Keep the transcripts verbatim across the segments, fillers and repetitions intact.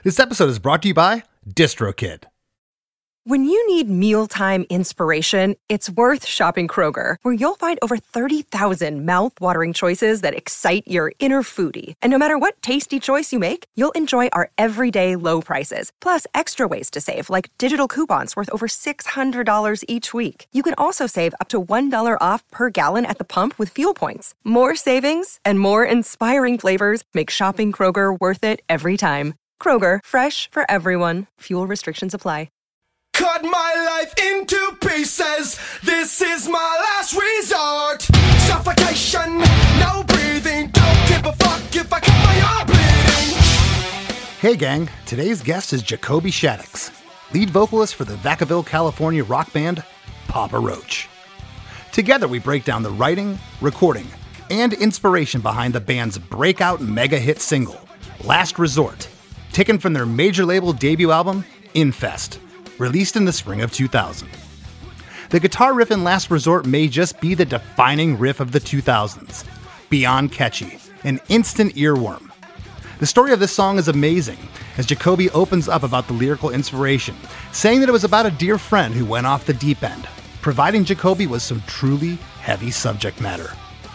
This episode is brought to you by DistroKid. When you need mealtime inspiration, it's worth shopping Kroger, where you'll find over thirty thousand mouth-watering choices that excite your inner foodie. And no matter what tasty choice you make, you'll enjoy our everyday low prices, plus extra ways to save, like digital coupons worth over six hundred dollars each week. You can also save up to one dollar off per gallon at the pump with fuel points. More savings and more inspiring flavors make shopping Kroger worth it every time. Kroger, fresh for everyone. Fuel restrictions apply. Cut my life into pieces. This is my last resort. Suffocation, no breathing. Don't give a fuck if I cut my arm bleeding. Hey gang, today's guest is Jacoby Shaddix, lead vocalist for the Vacaville, California rock band Papa Roach. Together we break down the writing, recording, and inspiration behind the band's breakout mega hit single, Last Resort, taken from their major label debut album, Infest, released in the spring of two thousand. The guitar riff in Last Resort may just be the defining riff of the two thousands. Beyond catchy, an instant earworm. The story of this song is amazing, as Jacoby opens up about the lyrical inspiration, saying that it was about a dear friend who went off the deep end, providing Jacoby with some truly heavy subject matter.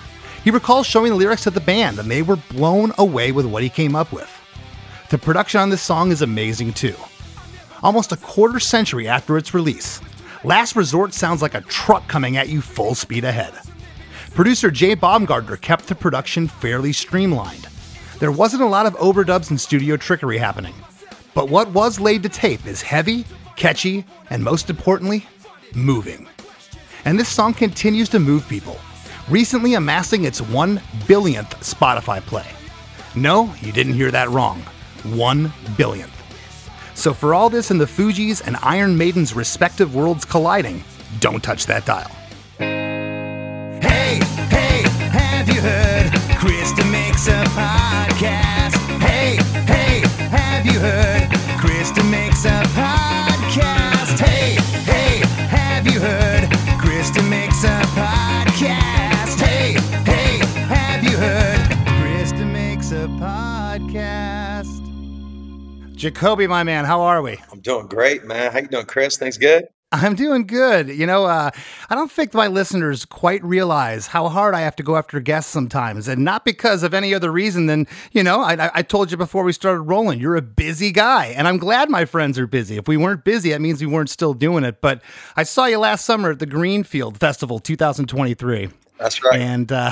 He recalls showing the lyrics to the band, and they were blown away with what he came up with. The production on this song is amazing too. Almost a quarter century after its release, Last Resort sounds like a truck coming at you full speed ahead. Producer Jay Baumgartner kept the production fairly streamlined. There wasn't a lot of overdubs and studio trickery happening, but what was laid to tape is heavy, catchy, and most importantly, moving. And this song continues to move people, recently amassing its one billionth Spotify play. No, you didn't hear that wrong. One billionth. So for all this and the Fugees and Iron Maiden's respective worlds colliding, don't touch that dial. Hey, hey, have you heard? Krista makes a podcast. Hey, hey, have you heard? Krista makes a podcast. Hey, hey, have you heard? Krista makes a podcast. Hey, hey, have you heard? Krista makes a podcast. Jacoby, my man, how are we? I'm doing great, man. How you doing, Chris? Things good? I'm doing good. You know, uh, I don't think my listeners quite realize how hard I have to go after guests sometimes, and not because of any other reason than, you know, I, I told you before we started rolling, you're a busy guy, and I'm glad my friends are busy. If we weren't busy, that means we weren't still doing it. But I saw you last summer at the Greenfield Festival two thousand twenty-three. That's right. And uh,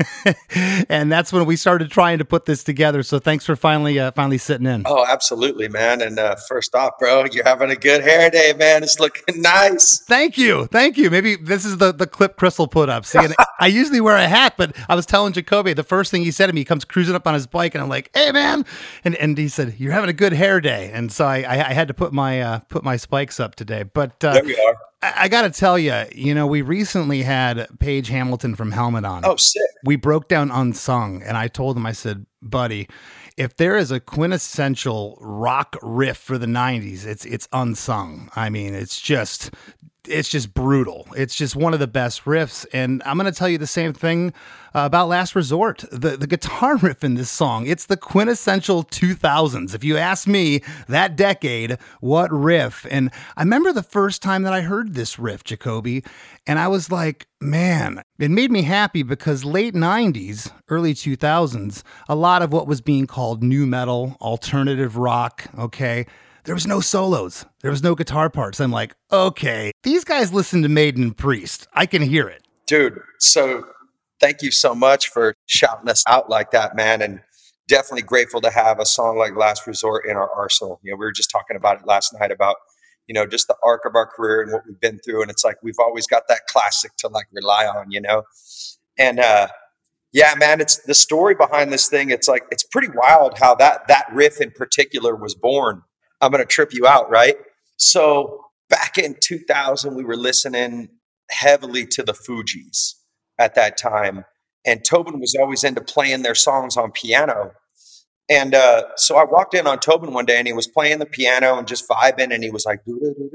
and that's when we started trying to put this together. So thanks for finally uh, finally sitting in. Oh, absolutely, man. And uh, first off, bro, you're having a good hair day, man. It's looking nice. Thank you. Thank you. Maybe this is the, the clip Crystal put up. See, and I usually wear a hat, but I was telling Jacoby, the first thing he said to me, he comes cruising up on his bike, and I'm like, hey, man. And and he said, you're having a good hair day. And so I, I, I had to put my uh, put my spikes up today. But uh, there we are. I, I got to tell you, you know, we recently had Paige Hamilton from Helmet on. Oh, sick. We broke down Unsung, and I told him, I said, buddy, if there is a quintessential rock riff for the nineties, it's it's Unsung. I mean, it's just it's just brutal. It's just one of the best riffs. And I'm going to tell you the same thing uh, about Last Resort. The the guitar riff in this song, it's the quintessential two thousands. If you ask me, that decade, what riff? And I remember the first time that I heard this riff, Jacoby, and I was like, man, it made me happy because late nineties, early two thousands, a lot of what was being called nu metal, alternative rock, okay, there was no solos. There was no guitar parts. I'm like, okay, these guys listen to Maiden and Priest. I can hear it. Dude, so thank you so much for shouting us out like that, man. And definitely grateful to have a song like Last Resort in our arsenal. You know, we were just talking about it last night about, you know, just the arc of our career and what we've been through. And it's like, we've always got that classic to like rely on, you know? And, uh, yeah, man, it's the story behind this thing. It's like, it's pretty wild how that, that riff in particular was born. I'm going to trip you out, right? So back in two thousand, we were listening heavily to the Fugees at that time. And Tobin was always into playing their songs on piano. And uh, so I walked in on Tobin one day and he was playing the piano and just vibing. And he was like,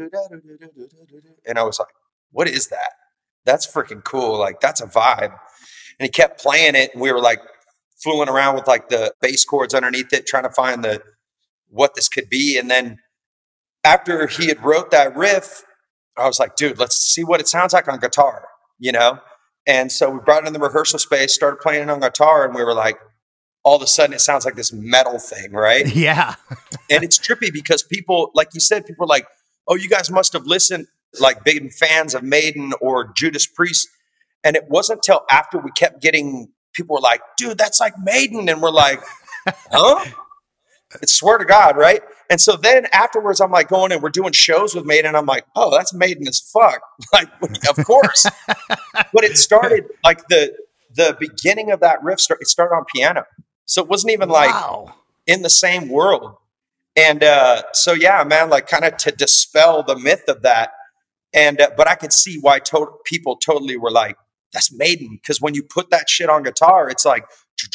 and I was like, what is that? That's freaking cool. Like, that's a vibe. And he kept playing it. And we were like fooling around with like the bass chords underneath it, trying to find the, what this could be. And then after he had wrote that riff, I was like, dude, let's see what it sounds like on guitar, you know? And so we brought it in the rehearsal space, started playing it on guitar, and we were like, all of a sudden it sounds like this metal thing, right? Yeah. And it's trippy because people, like you said, people are like, oh, you guys must have listened, like big fans of Maiden or Judas Priest. And it wasn't until after we kept getting, people were like, dude, that's like Maiden. And we're like, huh? I swear to God, right? And so then afterwards, I'm like going and we're doing shows with Maiden. And I'm like, oh, that's Maiden as fuck. Like, of course. But it started like the the beginning of that riff, start, it started on piano. So it wasn't even like Wow. in the same world. And uh, so, yeah, man, like kind of to dispel the myth of that. And uh, but I could see why to- people totally were like, that's Maiden. Because when you put that shit on guitar, it's like,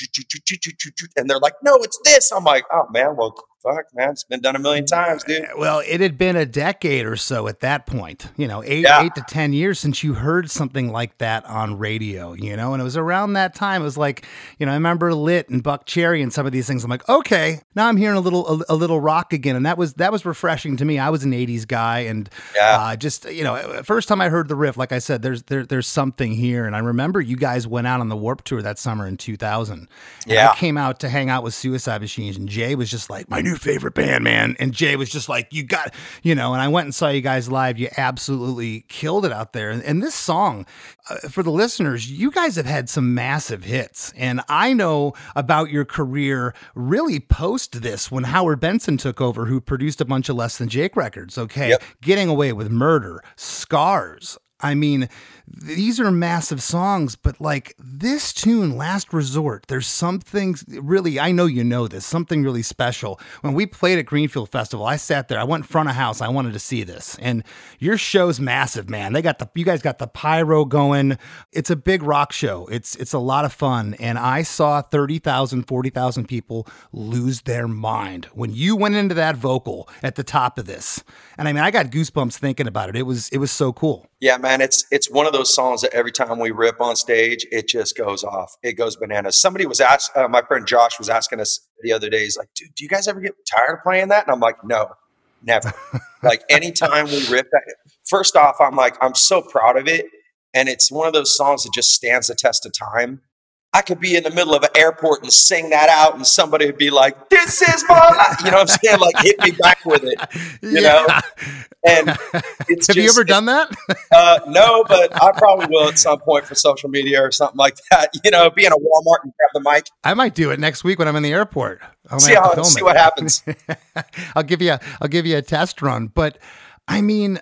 and they're like, no, it's this. I'm like, oh, man, well, fuck, man, it's been done a million times, dude. Well, it had been a decade or so at that point, you know, eight, Yeah. eight to ten years since you heard something like that on radio, you know, and it was around that time. It was like, you know, I remember Lit and Buck Cherry and some of these things. I'm like, okay, now I'm hearing a little, a, a little rock again. And that was, that was refreshing to me. I was an eighties guy and Yeah. uh, just, you know, first time I heard the riff, like I said, there's, there, there's something here. And I remember you guys went out on the Warped Tour that summer in two thousand. And Yeah. I came out to hang out with Suicide Machines and Jay was just like, my new favorite band, man. And Jay was just like, you got, you know, and I went and saw you guys live. You absolutely killed it out there. And, and this song, uh, for the listeners, you guys have had some massive hits. And I know about your career really post this when Howard Benson took over, who produced a bunch of Less Than Jake records. Okay. Yep. Getting Away with Murder, Scars. I mean, these are massive songs, but like this tune, Last Resort, there's something really, I know you know this, something really special. When we played at Greenfield Festival, I sat there, I went in front of house, I wanted to see this. And your show's massive, man. They got the, you guys got the pyro going. It's a big rock show. It's, it's a lot of fun. And I saw thirty thousand, forty thousand people lose their mind when you went into that vocal at the top of this. And I mean, I got goosebumps thinking about it. It was, it was so cool. Yeah, man, it's it's one of those songs that every time we rip on stage, it just goes off. It goes bananas. Somebody was asked, uh, my friend Josh was asking us the other day, he's like, dude, do you guys ever get tired of playing that? And I'm like, no, never. Like anytime we rip that, first off, I'm like, I'm so proud of it. And it's one of those songs that just stands the test of time. I could be in the middle of an airport and sing that out and somebody would be like, this is my life. You know what I'm saying? Like hit me back with it, you Yeah. know? And it's Have just, you ever done that? Uh, no, but I probably will at some point for social media or something like that. You know, be in a Walmart and grab the mic. I might do it next week when I'm in the airport. I'm gonna See have to how film see it. what happens. I'll give you a, I'll give you a test run. But I mean,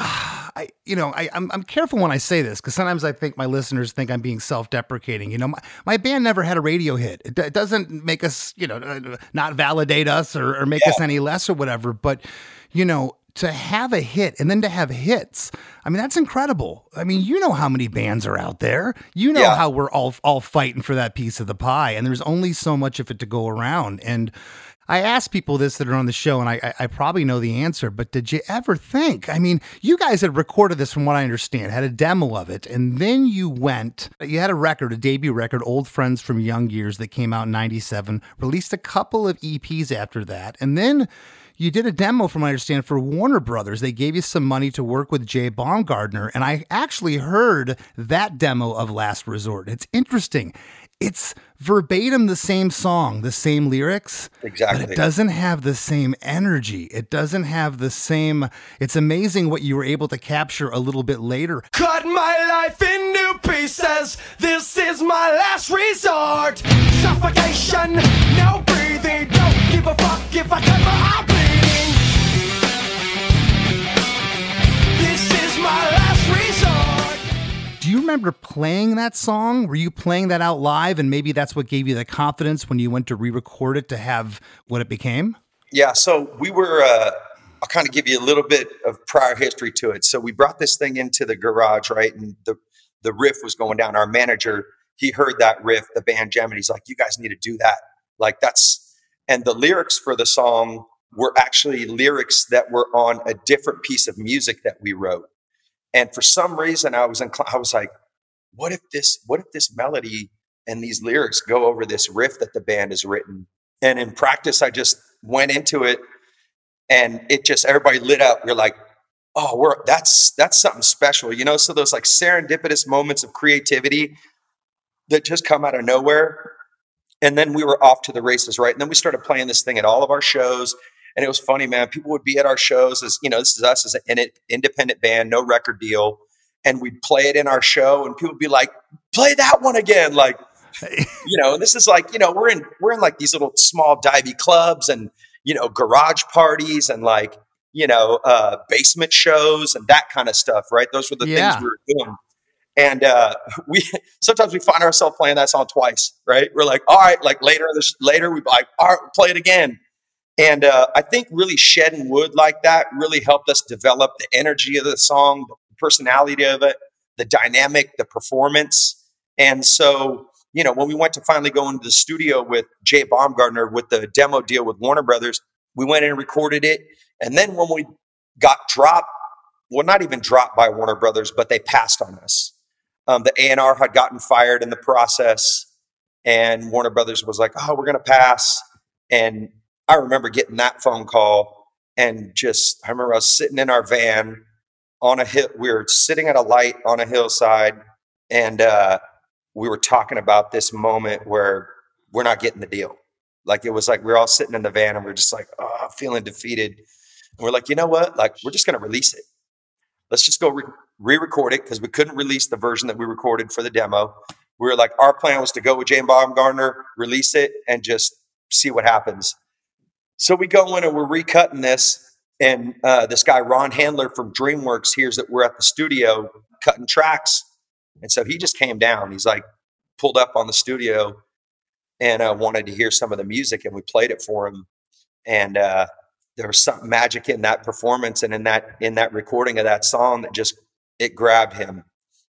I, you know, I, I'm, I'm careful when I say this because sometimes I think my listeners think I'm being self-deprecating. You know, my, my band never had a radio hit. It, it doesn't make us, you know, uh, not validate us or, or make Yeah. us any less or whatever. But, you know, to have a hit and then to have hits, I mean, that's incredible. I mean, you know how many bands are out there. You know Yeah. how we're all all fighting for that piece of the pie, and there's only so much of it to go around. And I ask people this that are on the show, and I, I, I probably know the answer, but did you ever think, I mean, you guys had recorded this from what I understand, had a demo of it, and then you went, you had a record, a debut record, Old Friends from Young Years, that came out in ninety-seven, released a couple of E Ps after that, and then you did a demo, from what I understand, for Warner Brothers. They gave you some money to work with Jay Baumgardner, and I actually heard that demo of Last Resort. It's interesting. It's verbatim the same song, the same lyrics, Exactly. but it doesn't have the same energy. It doesn't have the same, it's amazing what you were able to capture a little bit later. Cut my life into pieces. This is my last resort. Suffocation, no breathing. Don't give a fuck if I cut my eye bleeding. This is my last resort. Do you remember playing that song? Were you playing that out live? And maybe that's what gave you the confidence when you went to re-record it to have what it became? Yeah, so we were, uh, I'll kind of give you a little bit of prior history to it. So we brought this thing into the garage, right? And the, the riff was going down. Our manager, he heard that riff, the band jam, and he's like, you guys need to do that. Like that's, and the lyrics for the song were actually lyrics that were on a different piece of music that we wrote. And for some reason, I was inclined, I was like, what if this, what if this melody and these lyrics go over this riff that the band has written? And in practice, I just went into it, and it just, everybody lit up. You're like, oh, we're, that's, that's something special, you know? So those like serendipitous moments of creativity that just come out of nowhere. And then we were off to the races, right? And then we started playing this thing at all of our shows. And it was funny, man. People would be at our shows as, you know, this is us as an independent band, no record deal. And we'd play it in our show, and people would be like, play that one again. Like, you know, and this is like, you know, we're in, we're in like these little small divey clubs and, you know, garage parties and like, you know, uh, basement shows and that kind of stuff, right? Those were the yeah. things we were doing. And uh, we sometimes we find ourselves playing that song twice, right? We're like, all right, like later, this, later we like, all right, play it again. And uh, I think really shedding wood like that really helped us develop the energy of the song, the personality of it, the dynamic, the performance. And so, you know, when we went to finally go into the studio with Jay Baumgartner with the demo deal with Warner Brothers, we went in and recorded it. And then when we got dropped, well, not even dropped by Warner Brothers, but they passed on us. Um, the A and R had gotten fired in the process, and Warner Brothers was like, oh, we're going to pass. And I remember getting that phone call, and just, I remember I was sitting in our van on a hill. We were sitting at a light on a hillside, and uh, we were talking about this moment where we're not getting the deal. Like, it was like, we were all sitting in the van and we're just like, oh, feeling defeated. And we're like, you know what? Like, we're just going to release it. Let's just go re- re-record it, because we couldn't release the version that we recorded for the demo. We were like, our plan was to go with Jay Baumgartner, release it, and just see what happens. So we go in and we're recutting this, and uh, this guy, Ron Handler from DreamWorks, hears that we're at the studio cutting tracks. And so he just came down. He's like, pulled up on the studio and uh, wanted to hear some of the music, and we played it for him. And uh, there was some magic in that performance and in that in that recording of that song that just, it grabbed him.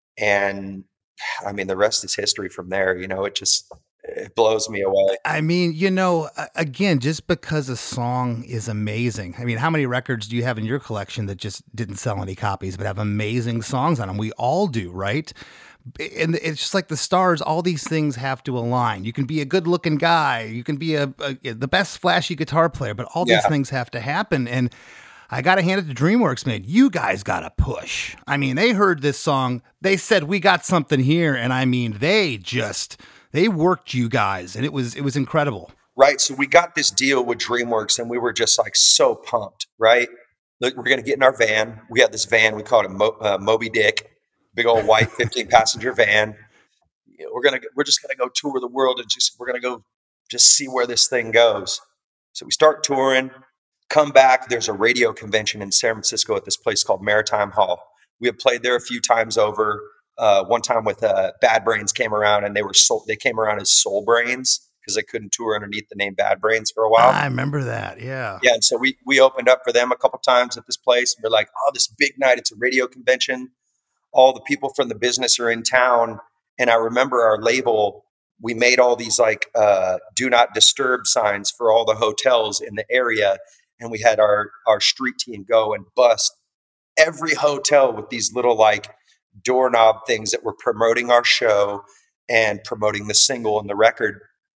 And I mean, the rest is history from there. You know, it just, it blows me away. I mean, you know, again, just because a song is amazing. I mean, how many records do you have in your collection that just didn't sell any copies but have amazing songs on them? We all do, right? And it's just like the stars, all these things have to align. You can be a good looking guy. You can be a, a the best flashy guitar player, but all Yeah. these things have to happen. And I got to hand it to DreamWorks, man. You guys got to push. I mean, they heard this song. They said, we got something here. And I mean, they just, they worked you guys, and it was, it was incredible. Right. So we got this deal with DreamWorks, and we were just like so pumped, right? Look, we're going to get in our van. We had this van. We called it Mo- uh, Moby Dick. Big old white fifteen passenger van. You know, we're gonna we're just gonna go tour the world, and just we're gonna go just see where this thing goes. So we start touring, come back. There's a radio convention in San Francisco at this place called Maritime Hall. We had played there a few times over. Uh, one time with uh, Bad Brains came around, and they were soul, they came around as Soul Brains because they couldn't tour underneath the name Bad Brains for a while. I remember that. Yeah. Yeah. And so we we opened up for them a couple times at this place. We're like, oh, this big night. It's a radio convention. All the people from the business are in town. And I remember our label, we made all these like uh, do not disturb signs for all the hotels in the area. And we had our, our street team go and bust every hotel with these little like doorknob things that were promoting our show and promoting the single and the record.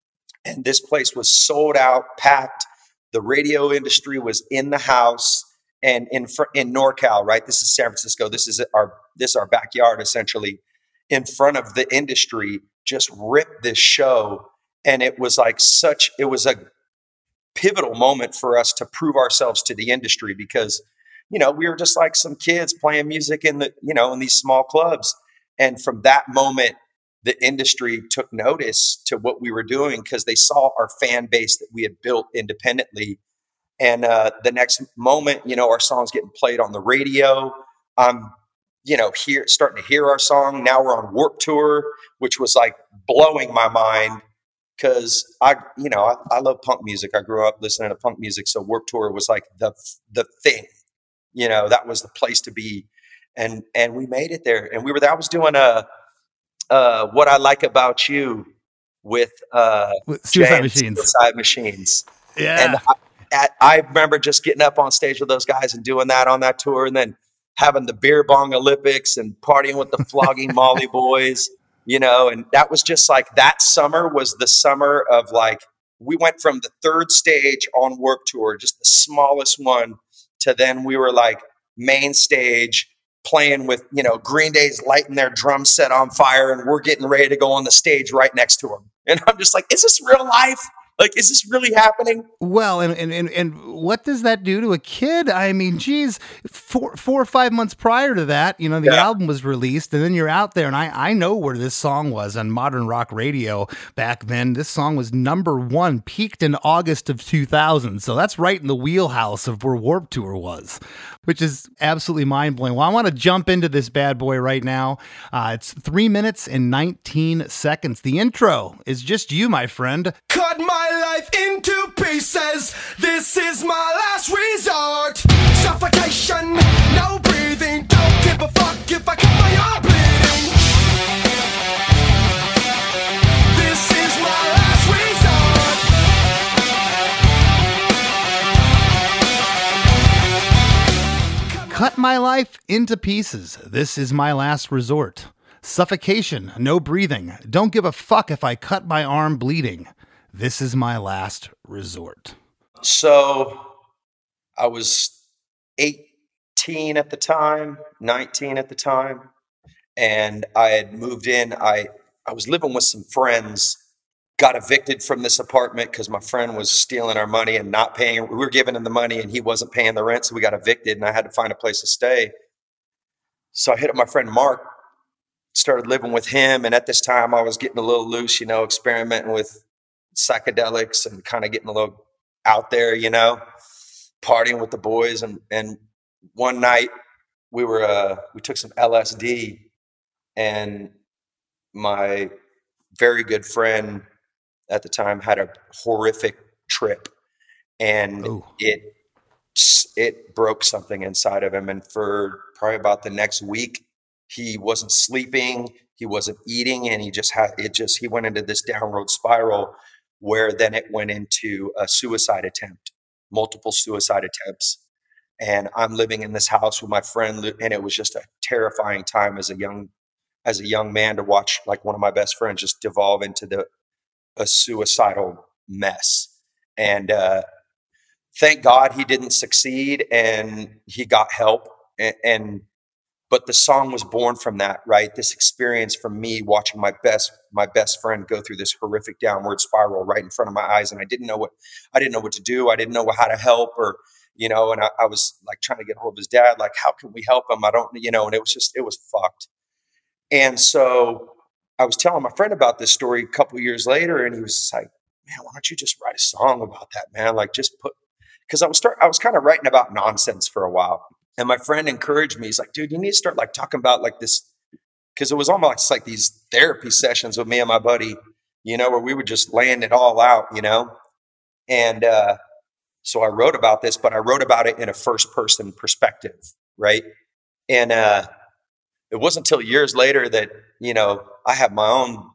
And this place was sold out, packed. The radio industry was in the house. And in fr- in NorCal, right? This is San Francisco. This is our this is our backyard, essentially. In front of the industry, just ripped this show, and it was like such. It was a pivotal moment for us to prove ourselves to the industry, because, you know, we were just like some kids playing music in the you know in these small clubs, and from that moment, the industry took notice to what we were doing, because they saw our fan base that we had built independently. And uh, the next moment, you know, our song's getting played on the radio. I'm, you know, here starting to hear our song. Now we're on Warped Tour, which was like blowing my mind, because I, you know, I, I love punk music. I grew up listening to punk music, so Warped Tour was like the the thing. You know, that was the place to be, and and we made it there. And we were there. I was doing a uh, What I Like About You with uh, With Suicide James, Machines. Suicide Machines. Yeah. And I, At, I remember just getting up on stage with those guys and doing that on that tour, and then having the beer bong Olympics and partying with the Flogging Molly boys, you know, and that was just like, that summer was the summer of like we went from the third stage on Warped Tour, just the smallest one, to then we were like main stage playing with, you know, Green Day's lighting their drum set on fire and we're getting ready to go on the stage right next to them. And I'm just like, is this real life? Like, is this really happening? Well, and, and, and, and what does that do to a kid? I mean, geez, four, four or five months prior to that, you know, the yeah. album was released and then you're out there. And I, I know where this song was on modern rock radio back then. This song was number one, peaked in August of two thousand. So that's right in the wheelhouse of where Warped Tour was, which is absolutely mind blowing. Well, I want to jump into this bad boy right now. Uh, it's three minutes and nineteen seconds. The intro is just you, my friend. Cut my life into pieces. This is my last resort. Suffocation, no breathing. Don't give a fuck if I cut my arm bleeding. This is my last resort. Cut my life into pieces. This is my last resort. Suffocation, no breathing. Don't give a fuck if I cut my arm bleeding. This is my last resort. So I was eighteen at the time, nineteen at the time, and I had moved in. I, I was living with some friends, got evicted from this apartment because my friend was stealing our money and not paying. We were giving him the money and he wasn't paying the rent, so we got evicted and I had to find a place to stay. So I hit up my friend Mark, started living with him, and at this time I was getting a little loose, you know, experimenting with psychedelics and kind of getting a little out there, you know, partying with the boys. And, and one night we were, uh, we took some L S D and my very good friend at the time had a horrific trip and Ooh. it, it broke something inside of him. And for probably about the next week, he wasn't sleeping, he wasn't eating, and he just had, it just, he went into this downward spiral where then it went into a suicide attempt, multiple suicide attempts. And I'm living in this house with my friend, and it was just a terrifying time as a young, as a young man to watch like one of my best friends just devolve into the, a suicidal mess. And uh, thank God he didn't succeed and he got help. And, and But the song was born from that, right? This experience from me watching my best, my best friend go through this horrific downward spiral right in front of my eyes. And I didn't know what, I didn't know what to do. I didn't know how to help or, you know, and I, I was like trying to get hold of his dad. Like, how can we help him? I don't, you know, and it was just, it was fucked. And so I was telling my friend about this story a couple of years later, and he was just like, man, why don't you just write a song about that, man? Like just put, cause I was start, I was kind of writing about nonsense for a while. And my friend encouraged me. He's like, dude, you need to start like talking about like this. Cause it was almost like these therapy sessions with me and my buddy, you know, where we were just laying it all out, you know? And, uh, so I wrote about this, but I wrote about it in a first person perspective. Right. And, uh, it wasn't until years later that, you know, I had my own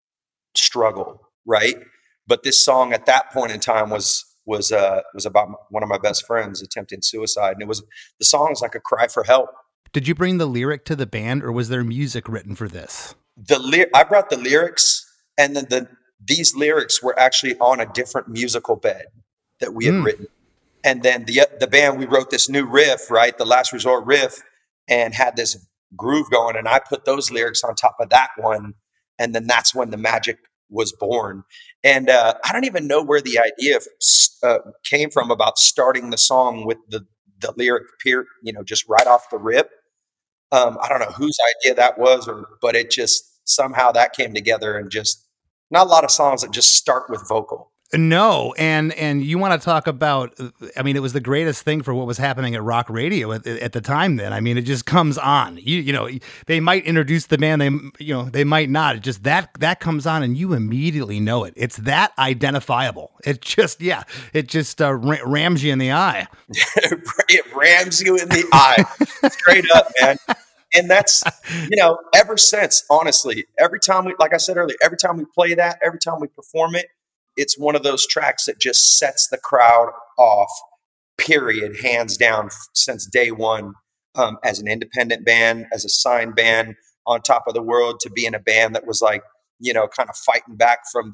struggle. Right. But this song at that point in time was, was, uh, was about one of my best friends attempting suicide. And it was, the song's like a cry for help. Did you bring the lyric to the band or was there music written for this? The ly- I brought the lyrics, and then the, these lyrics were actually on a different musical bed that we had mm. written. And then the, the band, we wrote this new riff, right? The Last Resort riff, and had this groove going. And I put those lyrics on top of that one. And then that's when the magic was born. And uh, I don't even know where the idea uh, came from about starting the song with the, the lyric, peer, you know, just right off the rip. Um, I don't know whose idea that was, or but it just somehow that came together, and just not a lot of songs that just start with vocal. No, and and you want to talk about, I mean, it was the greatest thing for what was happening at rock radio at, at the time then. I mean, it just comes on. You you know, they might introduce the band, they you know, they might not. It just that that comes on and you immediately know it. It's that identifiable. It just, yeah, it just uh, rams you in the eye. It rams you in the eye. Straight up, man. And that's, you know, ever since, honestly, every time we, like I said earlier, every time we play that, every time we perform it, it's one of those tracks that just sets the crowd off, period, hands down, since day one. Um, as an independent band, as a signed band on top of the world, to be in a band that was like, you know, kind of fighting back from the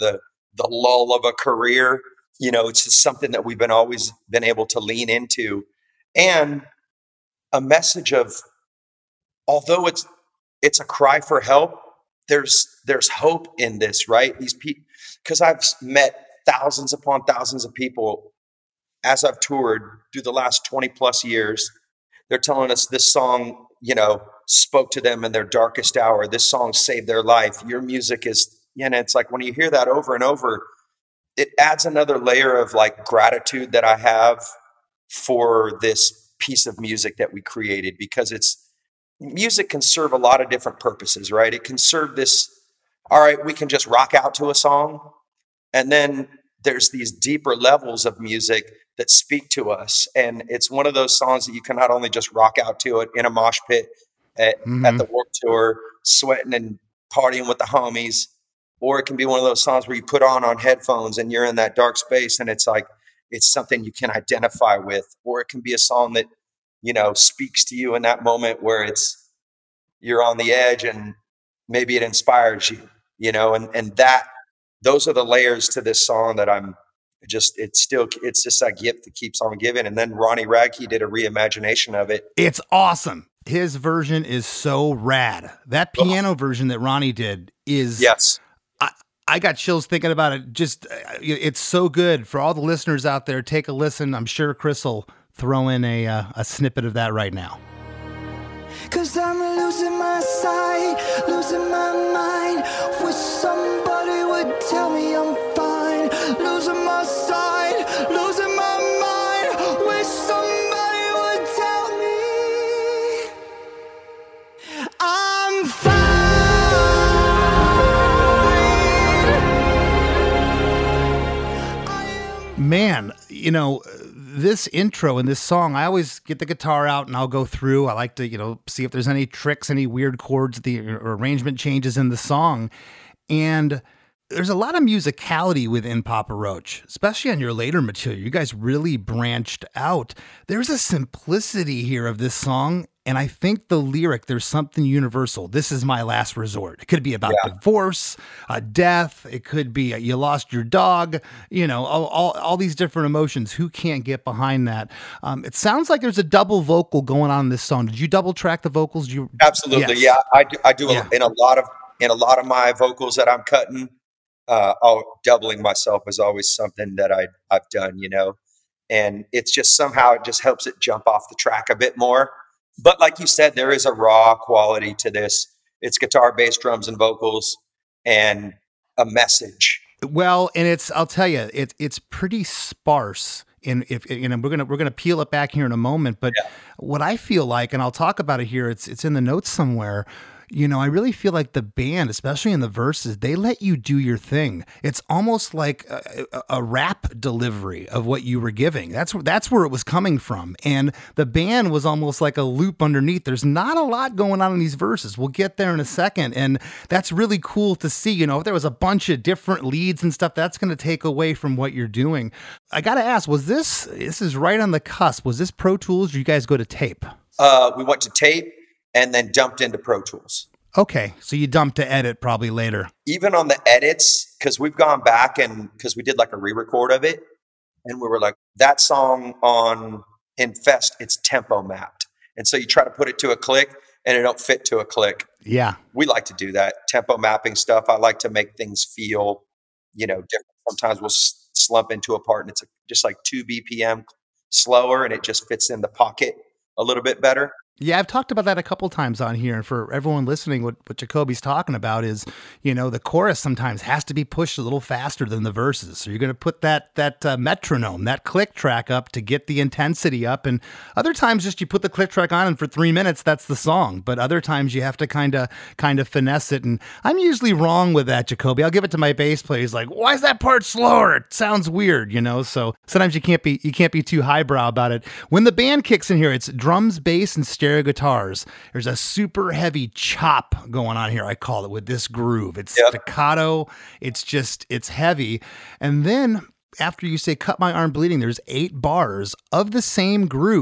the lull of a career. You know, it's just something that we've been always been able to lean into, and a message of, although it's it's a cry for help, there's there's hope in this, right? These people, because I've met thousands upon thousands of people as I've toured through the last twenty plus years. They're telling us this song, you know, spoke to them in their darkest hour. This song saved their life. Your music is, you know, it's like when you hear that over and over, it adds another layer of like gratitude that I have for this piece of music that we created, because it's, music can serve a lot of different purposes, right? It can serve this, all right, we can just rock out to a song. And then there's these deeper levels of music that speak to us. And it's one of those songs that you can not only just rock out to it in a mosh pit at, mm-hmm. at the Warped Tour, sweating and partying with the homies, or it can be one of those songs where you put on on headphones and you're in that dark space and it's like, it's something you can identify with. Or it can be a song that, you know, speaks to you in that moment where it's, you're on the edge and maybe it inspires you, you know, and, and that, those are the layers to this song that I'm just, it's still, it's just that gift that keeps on giving. And then Ronnie Radke did a reimagination of it. It's awesome. His version is so rad. That piano oh. version that Ronnie did is, yes. I, I got chills thinking about it. Just, it's so good. For all the listeners out there, take a listen. I'm sure Chris will throw in a, uh, a snippet of that right now. Cause I'm losing my sight, losing my mind. Wish somebody would tell me I'm fine. Losing my sight, losing my mind. Wish somebody would tell me I'm fine. Man, you know, this intro and this song, I always get the guitar out and I'll go through. I like to, you know, see if there's any tricks, any weird chords, the or arrangement changes in the song. And there's a lot of musicality within Papa Roach, especially on your later material. You guys really branched out. There's a simplicity here of this song. And I think the lyric, there's something universal. This is my last resort. It could be about yeah. divorce, uh, death. It could be uh, you lost your dog, you know, all, all, all these different emotions. Who can't get behind that? Um, it sounds like there's a double vocal going on in this song. Did you double track the vocals? Did you? Absolutely. Yes. Yeah. I do, I do yeah. a, in a lot of, in a lot of my vocals that I'm cutting, uh, oh, doubling myself is always something that I, I've done, you know, and it's just somehow it just helps it jump off the track a bit more. But like you said, there is a raw quality to this. It's guitar, bass, drums, and vocals, and a message. Well, and it's, I'll tell you, it, it's pretty sparse. And if, you know, we're going to, we're going to peel it back here in a moment, but yeah. what I feel like, and I'll talk about it here, it's, it's in the notes somewhere. You know, I really feel like the band, especially in the verses, they let you do your thing. It's almost like a, a rap delivery of what you were giving. That's that's where it was coming from. And the band was almost like a loop underneath. There's not a lot going on in these verses. We'll get there in a second. And that's really cool to see. You know, if there was a bunch of different leads and stuff, that's going to take away from what you're doing. I got to ask, was this, this is right on the cusp. Was this Pro Tools or you guys go to tape? Uh, we went to tape. And then dumped into Pro Tools. Okay, so you dumped to edit probably later. Even on the edits, because we've gone back and because we did like a re-record of it, and we were like, that song on Infest, it's tempo mapped. And so you try to put it to a click, and it don't fit to a click. Yeah. We like to do that, tempo mapping stuff. I like to make things feel, you know, different. Sometimes we'll s- slump into a part, and it's just like two B P M slower, and it just fits in the pocket a little bit better. Yeah, I've talked about that a couple times on here. And for everyone listening, what, what Jacoby's talking about is, you know, the chorus sometimes has to be pushed a little faster than the verses. So you're going to put that that uh, metronome, that click track up to get the intensity up. And other times just you put the click track on and for three minutes, that's the song. But other times you have to kind of kind of finesse it. And I'm usually wrong with that, Jacoby. I'll give it to my bass player. He's like, why is that part slower? It sounds weird, you know? So sometimes you can't be you can't be too highbrow about it. When the band kicks in here, it's drums, bass, and stereo guitars. There's a super heavy chop going on here, I call it, with this groove. It's yep. staccato. It's just, it's heavy. And then after you say cut my arm bleeding, there's eight bars of the same groove,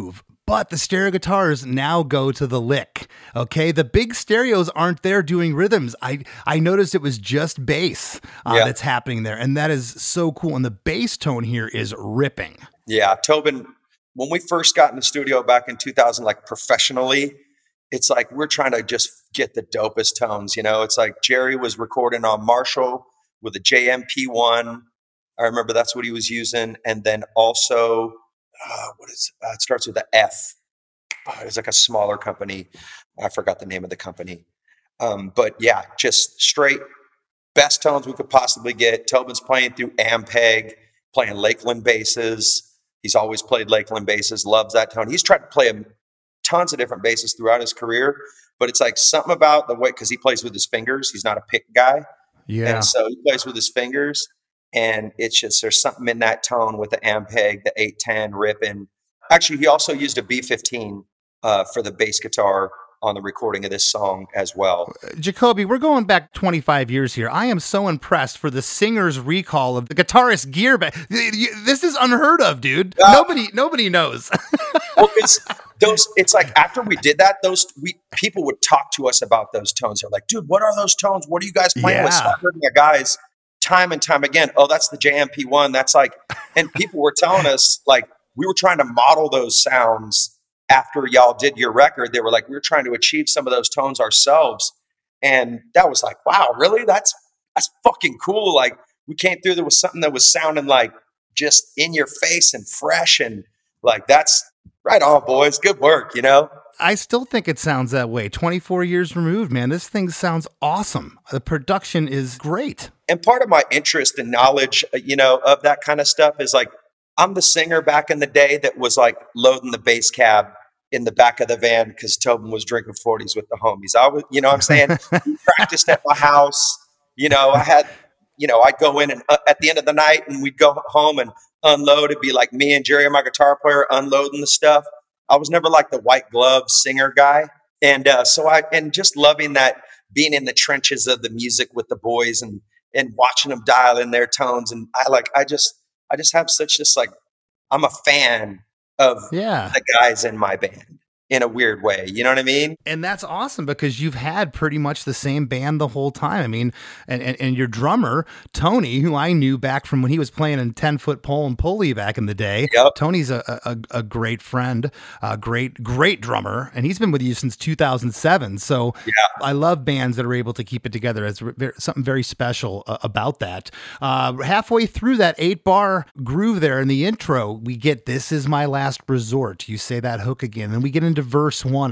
But the stereo guitars now go to the lick. Okay, the big stereos aren't there doing rhythms. I I noticed it was just bass uh, yeah. that's happening there, and that is so cool. And the bass tone here is ripping. Yeah, Tobin. When we first got in the studio back in two thousand, like professionally, it's like we're trying to just get the dopest tones. You know, it's like Jerry was recording on Marshall with a J M P one. I remember that's what he was using, and then also. Uh, what is uh, it starts with the F. Oh, it was like a smaller company. I forgot the name of the company. Um, but yeah, just straight best tones we could possibly get. Tobin's playing through Ampeg, playing Lakeland basses. He's always played Lakeland basses, loves that tone. He's tried to play tons of different basses throughout his career, but it's like something about the way, because he plays with his fingers. He's not a pick guy. Yeah. And so he plays with his fingers. And it's just, there's something in that tone with the Ampeg, the eight ten ripping. Actually, he also used a B fifteen uh, for the bass guitar on the recording of this song as well. Jacoby, we're going back twenty-five years here. I am so impressed for the singer's recall of the guitarist gear. Ba- this is unheard of, dude. Uh, nobody, nobody knows. Well, it's those. It's like after we did that, those we people would talk to us about those tones. They're like, "Dude, what are those tones? What are you guys playing yeah. with?" So I heard my guys time and time again, oh, that's the J M P one. That's like, and people were telling us, like, we were trying to model those sounds after y'all did your record. They were like, we were trying to achieve some of those tones ourselves. And that was like, wow, really? That's, that's fucking cool. Like, we came through there with something that was sounding like just in your face and fresh. And like, that's right on, boys. Good work, you know? I still think it sounds that way. twenty-four years removed, man. This thing sounds awesome. The production is great. And part of my interest and knowledge, you know, of that kind of stuff is like, I'm the singer back in the day that was like loading the bass cab in the back of the van because Tobin was drinking forties with the homies. I was, you know what I'm saying? We practiced at my house. You know, I had, you know, I'd go in and uh, at the end of the night and we'd go home and unload. It'd be like me and Jerry, my guitar player, unloading the stuff. I was never like the white glove singer guy. And uh, so I, and just loving that, being in the trenches of the music with the boys and, and watching them dial in their tones. And I like, I just, I just have such this, like, I'm a fan of yeah. the guys in my band in a weird way. You know what I mean? And that's awesome because you've had pretty much the same band the whole time. I mean, and, and, and your drummer, Tony, who I knew back from when he was playing in ten foot pole and pulley back in the day. Yep. Tony's a, a, a great friend, a great, great drummer. And he's been with you since two thousand seven. So yeah. I love bands that are able to keep it together. It's re- something very special uh, about that. Uh, halfway through that eight bar groove there in the intro, we get "This Is My Last Resort." You say that hook again, then we get into verse one.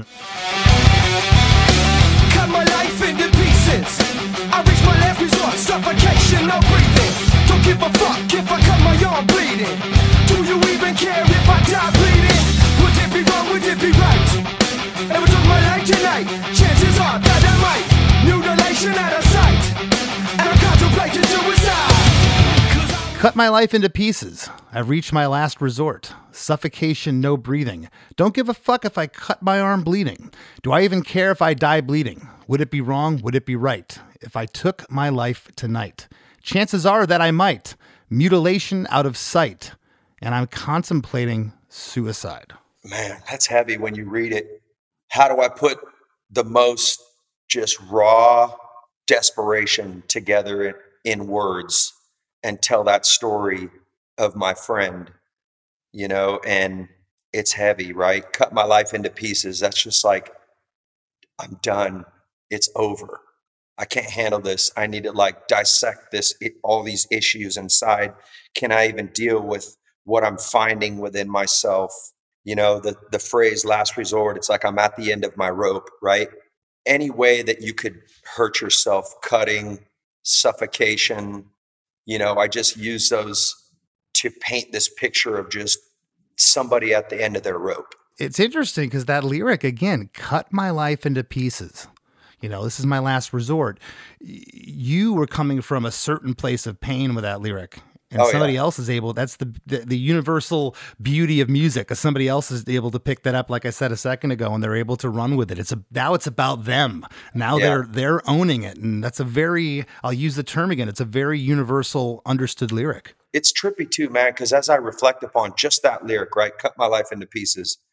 Cut my life into pieces. I reach my last resort. Suffocation, no breathing. Don't give a fuck if I cut my arm bleeding. Do you even care if I die bleeding? Would it be wrong? Would it be right? Ever took my life tonight? Chances are that I might. Mutilation out of sight. And I'm contemplating suicide. Cut my life into pieces. I've reached my last resort. Suffocation, no breathing. Don't give a fuck if I cut my arm bleeding. Do I even care if I die bleeding? Would it be wrong? Would it be right? If I took my life tonight? Chances are that I might. Mutilation out of sight. And I'm contemplating suicide. Man, that's heavy when you read it. How do I put the most just raw desperation together in, in words and tell that story of my friend, you know? And it's heavy, right? Cut my life into pieces. That's just like, I'm done. It's over. I can't handle this. I need to like dissect this, it, all these issues inside. Can I even deal with what I'm finding within myself? You know, the, the phrase last resort, it's like I'm at the end of my rope, right? Any way that you could hurt yourself, cutting, suffocation, you know, I just use those to paint this picture of just somebody at the end of their rope. It's interesting because that lyric, again, cut my life into pieces. You know, this is my last resort. You were coming from a certain place of pain with that lyric. And oh, somebody yeah. else is able, that's the, the the universal beauty of music. Somebody else is able to pick that up, like I said a second ago, and they're able to run with it. It's a, now it's about them. Now yeah. they're they're owning it. And that's a very, I'll use the term again, it's a very universal understood lyric. It's trippy too, man, because as I reflect upon just that lyric, right, cut my life into pieces,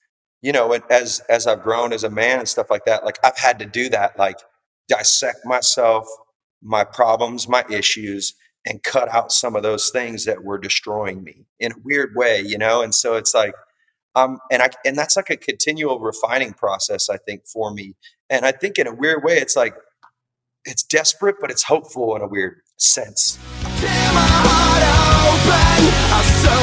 you know, and as, as I've grown as a man and stuff like that, like I've had to do that, like dissect myself, my problems, my issues, and cut out some of those things that were destroying me in a weird way, you know? And so it's like, um, and I, and that's like a continual refining process, I think, for me. And I think in a weird way, it's like, it's desperate, but it's hopeful in a weird sense. Tear my heart open, I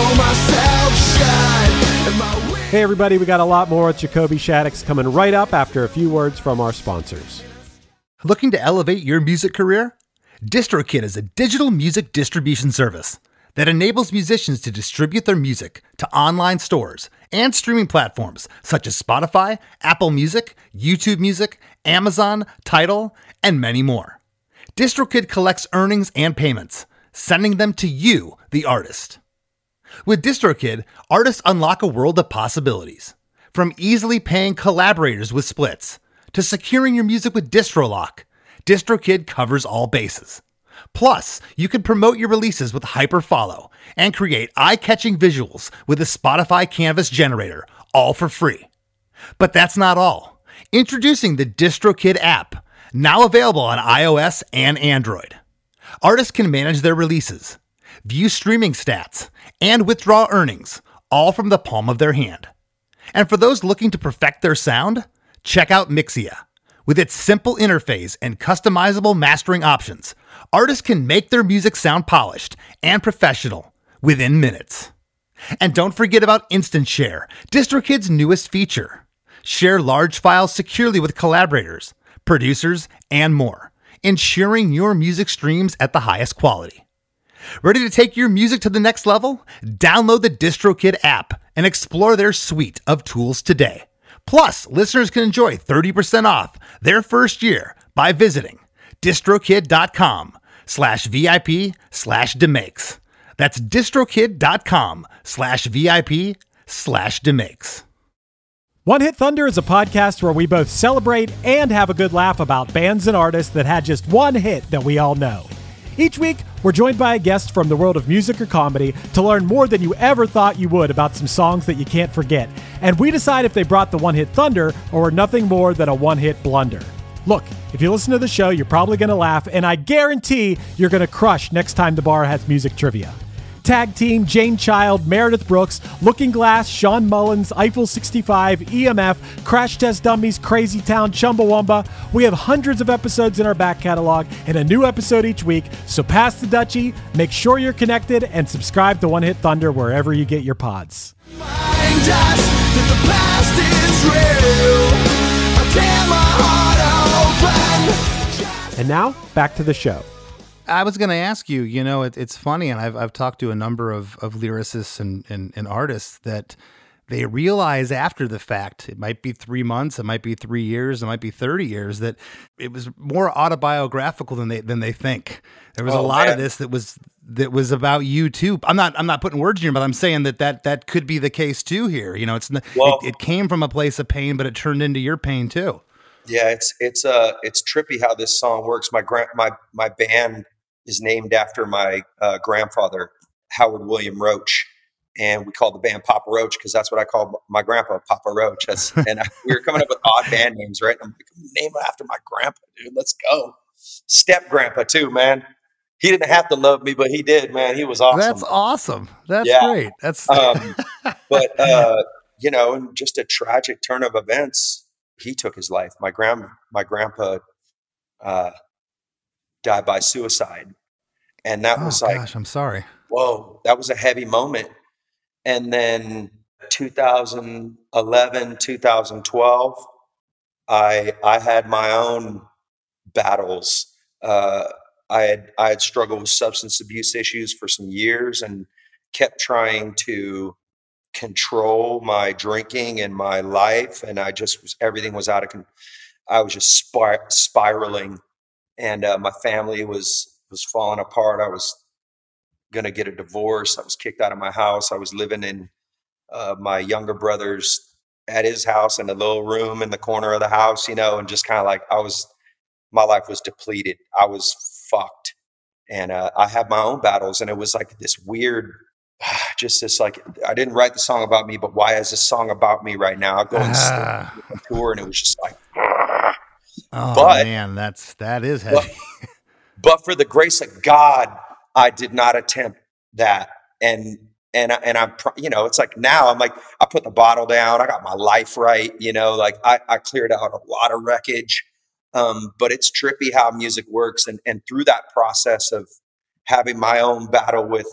sew myself shut. My Hey everybody, we got a lot more with Jacoby Shaddix coming right up after a few words from our sponsors. Looking to elevate your music career? DistroKid is a digital music distribution service that enables musicians to distribute their music to online stores and streaming platforms such as Spotify, Apple Music, YouTube Music, Amazon, Tidal, and many more. DistroKid collects earnings and payments, sending them to you, the artist. With DistroKid, artists unlock a world of possibilities. From easily paying collaborators with splits, to securing your music with DistroLock, DistroKid covers all bases. Plus, you can promote your releases with Hyperfollow and create eye-catching visuals with a Spotify Canvas generator, all for free. But that's not all. Introducing the DistroKid app, now available on iOS and Android. Artists can manage their releases, view streaming stats, and withdraw earnings, all from the palm of their hand. And for those looking to perfect their sound, check out Mixia. With its simple interface and customizable mastering options, artists can make their music sound polished and professional within minutes. And don't forget about Instant Share, DistroKid's newest feature. Share large files securely with collaborators, producers, and more, ensuring your music streams at the highest quality. Ready to take your music to the next level? Download the DistroKid app and explore their suite of tools today. Plus, listeners can enjoy thirty percent off their first year by visiting distrokid.com slash VIP slash demakes. That's distrokid.com slash VIP slash demakes. One Hit Thunder is a podcast where we both celebrate and have a good laugh about bands and artists that had just one hit that we all know. Each week, we're joined by a guest from the world of music or comedy to learn more than you ever thought you would about some songs that you can't forget. And we decide if they brought the one-hit thunder or were nothing more than a one-hit blunder. Look, if you listen to the show, you're probably going to laugh, and I guarantee you're going to crush next time the bar has music trivia. Tag Team, Jane Child, Meredith Brooks, Looking Glass, Sean Mullins, Eiffel sixty-five, E M F, Crash Test Dummies, Crazy Town, Chumbawamba. We have hundreds of episodes in our back catalog and a new episode each week, so pass the Dutchie, make sure you're connected, and subscribe to One Hit Thunder wherever you get your pods. Mind us that the past is real. I tear my heart open. And now, back to the show. I was going to ask you, you know, it, it's funny, and I've I've talked to a number of, of lyricists and, and, and artists that they realize after the fact, it might be three months, it might be three years, it might be thirty years, that it was more autobiographical than they than they think. There was oh, a lot man. of this that was that was about you too. I'm not I'm not putting words in your mouth, but I'm saying that that, that could be the case too here. You know, it's well, it, it came from a place of pain, but it turned into your pain too. Yeah, it's it's uh it's trippy how this song works. My grand my my band is named after my uh, grandfather, Howard William Roach, and we called the band Papa Roach because that's what I called my grandpa, Papa Roach. That's, and I, we were coming up with odd band names, right? And I'm like, name it after my grandpa, dude. Let's go. Step grandpa too, man. He didn't have to love me, but he did, man. He was awesome. That's awesome. That's yeah. great. That's um, but uh, you know, in just a tragic turn of events, he took his life. My grand my grandpa uh, died by suicide. And that oh, was like, gosh, I'm sorry. Whoa, that was a heavy moment. And then two thousand eleven, two thousand twelve, I I had my own battles. Uh, I had I had struggled with substance abuse issues for some years and kept trying to control my drinking and my life. And I just was, everything was out of control. I was just spir- spiraling. And uh, my family was was falling apart. I was going to get a divorce. I was kicked out of my house. I was living in uh, my younger brother's at his house in a little room in the corner of the house, you know, and just kind of like I was, my life was depleted. I was fucked. And uh, I had my own battles, and it was like this weird just this like, I didn't write the song about me, but why is this song about me right now? I go and Ah. tour, and it was just like, Oh But- man, that's that is heavy. but, but for the grace of God, I did not attempt that. And and I, and I'm pr- you know, it's like now I'm like, I put the bottle down. I got my life right. You know, like I, I cleared out a lot of wreckage. Um, but it's trippy how music works, and and through that process of having my own battle with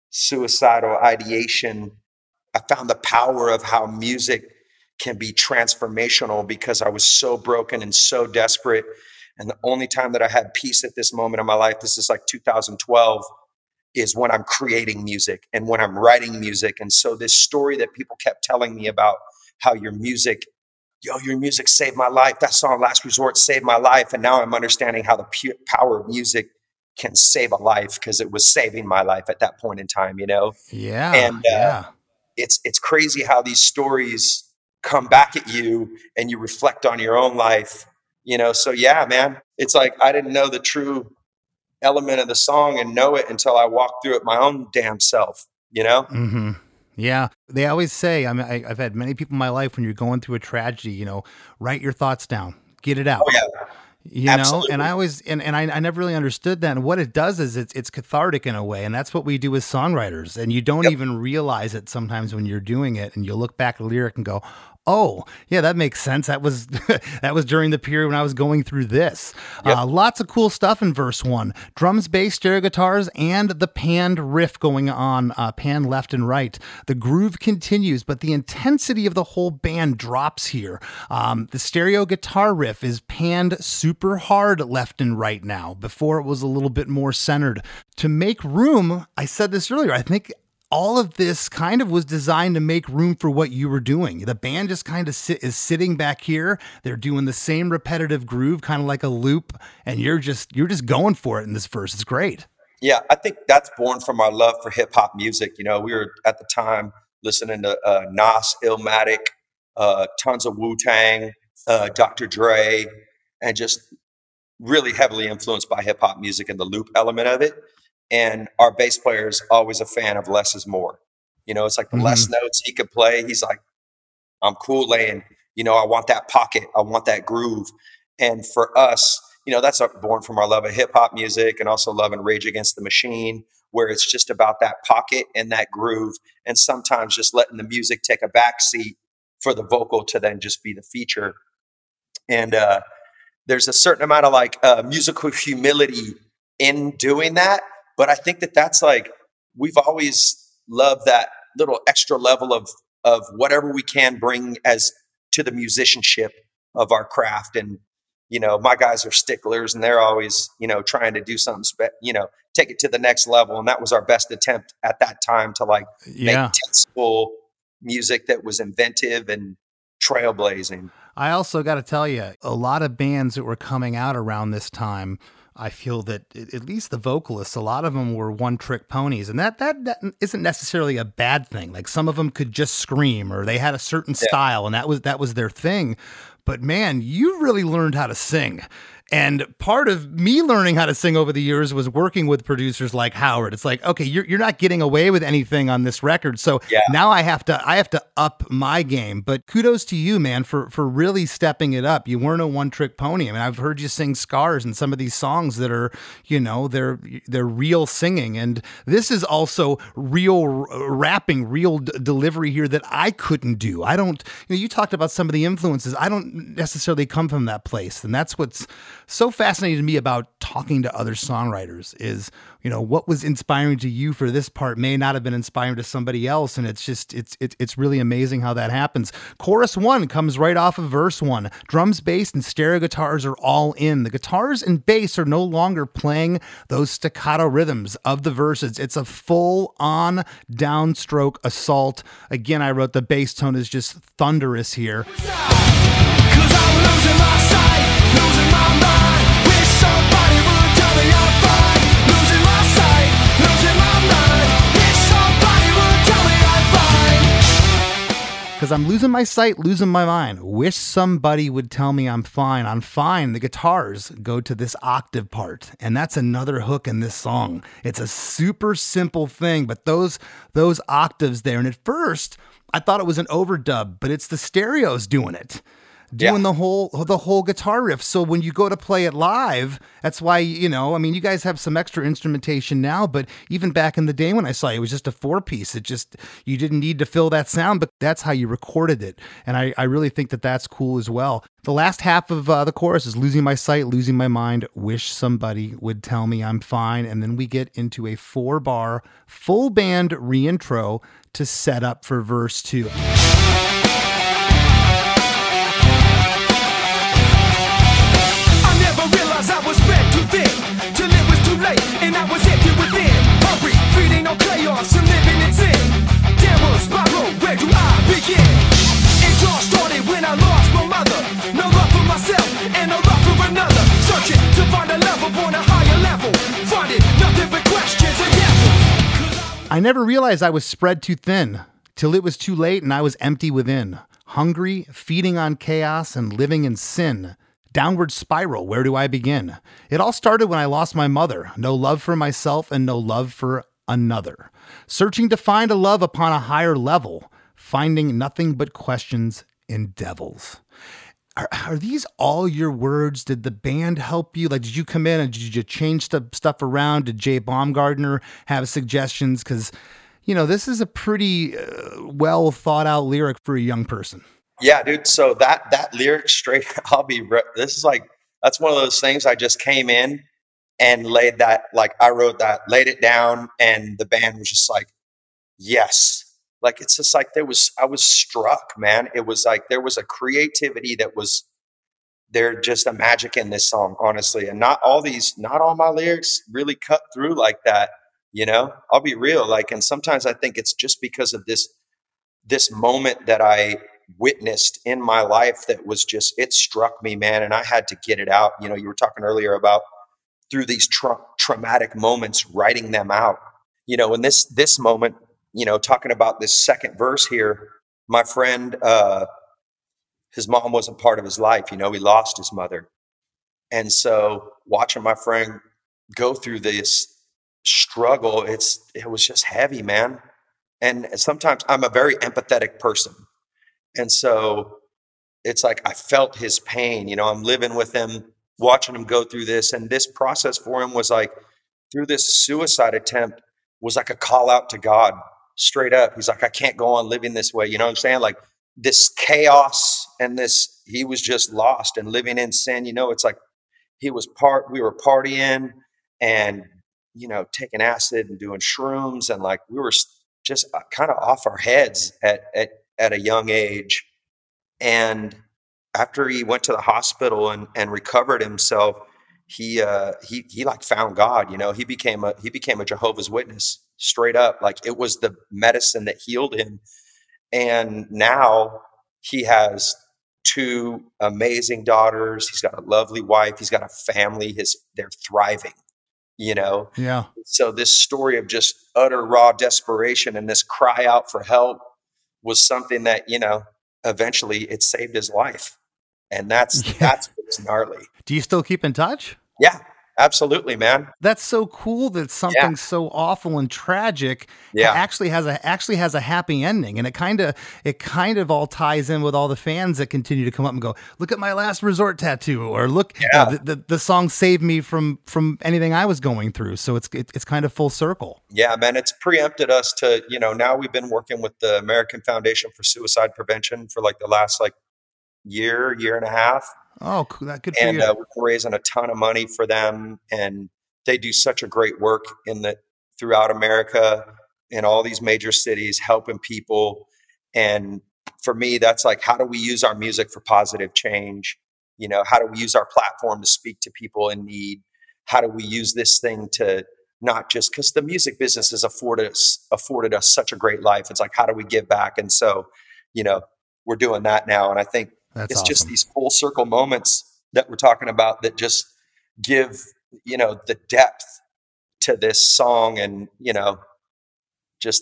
suicidal ideation, I found the power of how music can be transformational, because I was so broken and so desperate. And the only time that I had peace at this moment in my life, this is like two thousand twelve, is when I'm creating music and when I'm writing music. And so this story that people kept telling me about how your music, yo, your music saved my life. That song, Last Resort, saved my life. And now I'm understanding how the pure power of music can save a life, because it was saving my life at that point in time, you know? Yeah, And, uh, yeah. It's it's crazy how these stories come back at you and you reflect on your own life, you know? So yeah, man, it's like, I didn't know the true element of the song and know it until I walked through it my own damn self, you know? Mm-hmm. Yeah. They always say, I mean, I, I've had many people in my life, when you're going through a tragedy, you know, write your thoughts down, get it out. Oh yeah. You Absolutely. know, and I always, and, and I, I never really understood that. And what it does is it's, it's cathartic in a way. And that's what we do as songwriters. And you don't Yep. even realize it sometimes when you're doing it, and you look back at the lyric and go, oh yeah, that makes sense. That was, that was during the period when I was going through this. Yep. Uh, lots of cool stuff in verse one, drums, bass, stereo guitars, and the panned riff going on, uh, pan left and right. The groove continues, but the intensity of the whole band drops here. Um, the stereo guitar riff is panned super hard left and right now. Before it was a little bit more centered. To make room, I said this earlier, I think all of this kind of was designed to make room for what you were doing. The band just kind of sit, is sitting back here. They're doing the same repetitive groove, kind of like a loop, and you're just you're just going for it in this verse. It's great. Yeah, I think that's born from our love for hip hop music. You know, we were at the time listening to uh, Nas, Illmatic, uh, tons of Wu-Tang, uh, Doctor Dre, and just really heavily influenced by hip hop music and the loop element of it. And our bass player is always a fan of less is more. You know, it's like the Mhm. less notes he could play, he's like, I'm cool laying, you know, I want that pocket, I want that groove. And for us, you know, that's born from our love of hip hop music, and also loving Rage Against the Machine, where it's just about that pocket and that groove. And sometimes just letting the music take a backseat for the vocal to then just be the feature. And uh, there's a certain amount of like uh, musical humility in doing that. But I think that that's like, we've always loved that little extra level of of whatever we can bring as to the musicianship of our craft. And, you know, my guys are sticklers, and they're always, you know, trying to do something, spe- you know, take it to the next level. And that was our best attempt at that time to like Yeah. make tasteful music that was inventive and trailblazing. I also got to tell you, a lot of bands that were coming out around this time, I feel that at at least the vocalists, a lot of them were one-trick ponies, and that, that that isn't necessarily a bad thing. Like, some of them could just scream, or they had a certain style, and that was that was their thing. But man, you really learned how to sing. And part of me learning how to sing over the years was working with producers like Howard. It's like, okay, you're you're not getting away with anything on this record, so Yeah. now I have to I have to up my game. But kudos to you, man, for for really stepping it up. You weren't a one trick pony. I mean, I've heard you sing Scars and some of these songs that are, you know, they're they're real singing, and this is also real r- rapping, real d- delivery here that I couldn't do. I don't. You know, you talked about some of the influences. I don't necessarily come from that place, and that's what's so fascinating to me about talking to other songwriters is, you know, what was inspiring to you for this part may not have been inspiring to somebody else. And it's just, it's, it's, it's really amazing how that happens. Chorus one comes right off of verse one. Drums, bass, and stereo guitars are all in. The guitars and bass are no longer playing those staccato rhythms of the verses. It's a full on downstroke assault. Again, I wrote the bass tone is just thunderous here. Cause I'm losing my sight, losing my mind. Wish somebody would tell me I'm fine. Losing my sight, losing my mind. Wish somebody would tell me I'm fine. Because I'm losing my sight, losing my mind. Wish somebody would tell me I'm fine. I'm fine. The guitars go to this octave part, and that's another hook in this song. It's a super simple thing, but those those octaves there, and at first I thought it was an overdub, but it's the stereos doing it. Doing yeah. the whole the whole guitar riff. So when you go to play it live, that's why, you know, I mean, you guys have some extra instrumentation now, but even back in the day when I saw you, it was just a four piece. It just, you didn't need to fill that sound, but that's how you recorded it. And I, I really think that that's cool as well. The last half of uh, the chorus is losing my sight, losing my mind, wish somebody would tell me I'm fine. And then we get into a four bar full band reintro to set up for verse two. Till it was too late, and I was empty within. Hungry, feeding on chaos, and living in sin. Downward spiral, where do I begin? It all started when I lost my mother. No love for myself, and no love for another. Searching to find a love upon a higher level. Finding nothing but questions and answers. I never realized I was spread too thin, till it was too late and I was empty within. Hungry, feeding on chaos, and living in sin. Downward spiral, where do I begin? It all started when I lost my mother. No love for myself and no love for another. Searching to find a love upon a higher level. Finding nothing but questions and devils. Are, are these all your words? Did the band help you? Like, did you come in and did you change stuff, stuff around? Did Jay Baumgartner have suggestions? Because, you know, this is a pretty uh, well thought out lyric for a young person. Yeah, dude. So that, that lyric straight, I'll be, re- this is like, that's one of those things I just came in and laid that, like I wrote that, laid it down, and the band was just like, yes. Like, it's just like, there was, I was struck, man. It was like, there was a creativity that was there, just a magic in this song, honestly. And not all these, not all my lyrics really cut through like that, you know, I'll be real. Like, and sometimes I think it's just because of this, this moment that I witnessed in my life that was just, it struck me, man. And I had to get it out. You know, you were talking earlier about through these tra- traumatic moments, writing them out, you know, in this, this moment, you know, talking about this second verse here, my friend, uh, his mom wasn't part of his life. You know, he lost his mother. And so watching my friend go through this struggle, it's, it was just heavy, man. And sometimes I'm a very empathetic person. And so it's like, I felt his pain, you know, I'm living with him, watching him go through this. And this process for him was like, through this suicide attempt was like a call out to God straight up. He's like, I can't go on living this way. You know what I'm saying? Like this chaos and this, he was just lost and living in sin. You know, it's like he was part, we were partying and, you know, taking acid and doing shrooms. And like, we were just kind of off our heads at, at, at a young age. And after he went to the hospital and, and recovered himself, he, uh, he, he like found God, you know, he became a, he became a Jehovah's Witness straight up. Like it was the medicine that healed him. And now he has two amazing daughters. He's got a lovely wife. He's got a family. His, they're thriving, you know? Yeah. So this story of just utter raw desperation and this cry out for help was something that, you know, eventually it saved his life. And that's, yeah. that's what's gnarly. Do you still keep in touch? Yeah, absolutely, man. That's so cool that something Yeah. so awful and tragic Yeah. actually has a actually has a happy ending. And it kind of it kind of all ties in with all the fans that continue to come up and go, look at my last resort tattoo, or look, you Yeah. know, the, the the song saved me from from anything I was going through. So it's it, it's kind of full circle. Yeah, man, it's preempted us to, you know, now we've been working with the American Foundation for Suicide Prevention for like the last like year, year and a half. Oh, cool. That good for And you. uh, we're raising a ton of money for them. And they do such a great work in the throughout America in all these major cities, helping people. And for me, that's like, how do we use our music for positive change? You know, how do we use our platform to speak to people in need? How do we use this thing to not just, because the music business has afforded us, afforded us such a great life. It's like, how do we give back? And so, you know, we're doing that now. And I think That's it's awesome. just these full circle moments that we're talking about that just give, you know, the depth to this song and, you know, just the,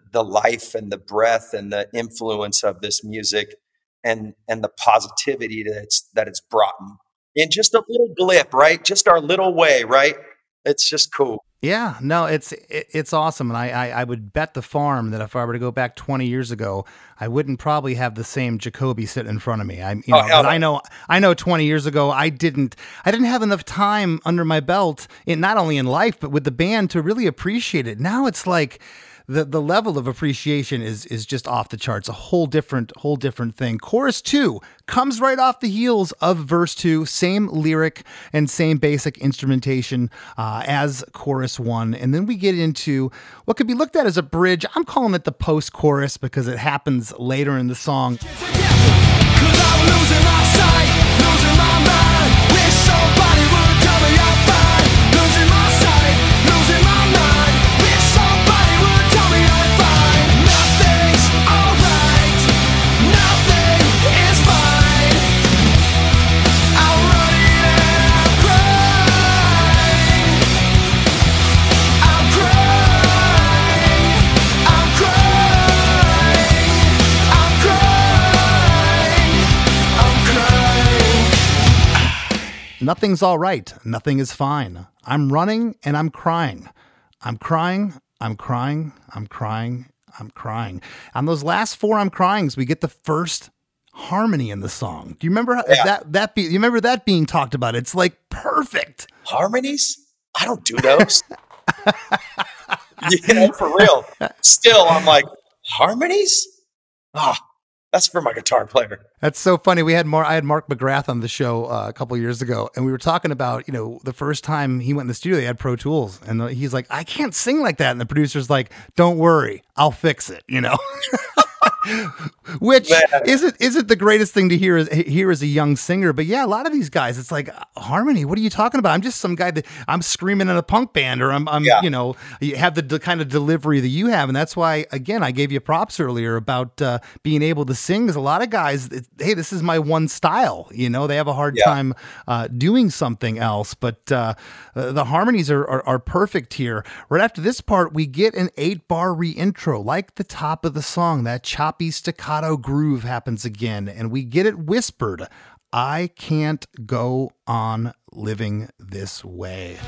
the life and the breath and the influence of this music and and the positivity that it's that it's brought in, in just a little blip, right? Just our little way, right? It's just cool. Yeah, no, it's it, it's awesome, and I, I I would bet the farm that if I were to go back twenty years ago, I wouldn't probably have the same Jacoby sitting in front of me. I you know, Oh, hell but no. I know I know twenty years ago I didn't I didn't have enough time under my belt in not only in life but with the band to really appreciate it. Now it's like the the level of appreciation is is just off the charts. A whole different whole different thing. Chorus two comes right off the heels of verse two, same lyric and same basic instrumentation uh, as chorus one, and then we get into what could be looked at as a bridge. I'm calling it the post chorus because it happens later in the song. Cause I'm losing my sight, losing my mind. Wish somebody would tell me I'm fine. Losing my sight, losing my mind. Wish somebody would tell me I'm fine. Nothing's alright, nothing is fine. I'm running and I'm crying. I'm crying, I'm crying, I'm crying. I'm crying. Nothing's all right. Nothing is fine. I'm running and I'm crying. I'm crying. I'm crying. I'm crying. I'm crying. On those last four I'm cryings, we get the first harmony in the song. Do you remember how, Yeah. that that be, you remember that being talked about? It's like perfect. Harmonies? I don't do those. You know, for real. Still, I'm like, harmonies? Ah, that's for my guitar player. That's so funny. We had Mar- I had Mark McGrath on the show uh, a couple years ago, and we were talking about, you know, the first time he went in the studio, they had Pro Tools, and he's like, I can't sing like that. And the producer's like, don't worry, I'll fix it, you know? Which Man. isn't isn't the greatest thing to hear as hear as a young singer, but yeah, a lot of these guys, it's like, harmony. What are you talking about? I'm just some guy that I'm screaming in a punk band, or I'm, I'm Yeah. you know, you have the, the kind of delivery that you have, and that's why, again, I gave you props earlier about uh, being able to sing. Because a lot of guys, it, hey, this is my one style. You know, they have a hard Yeah. time uh, doing something else, but uh, uh, the harmonies are, are are perfect here. Right after this part, we get an eight bar re-intro, like the top of the song. That choppy staccato groove happens again, and we get it whispered. I can't go on living this way.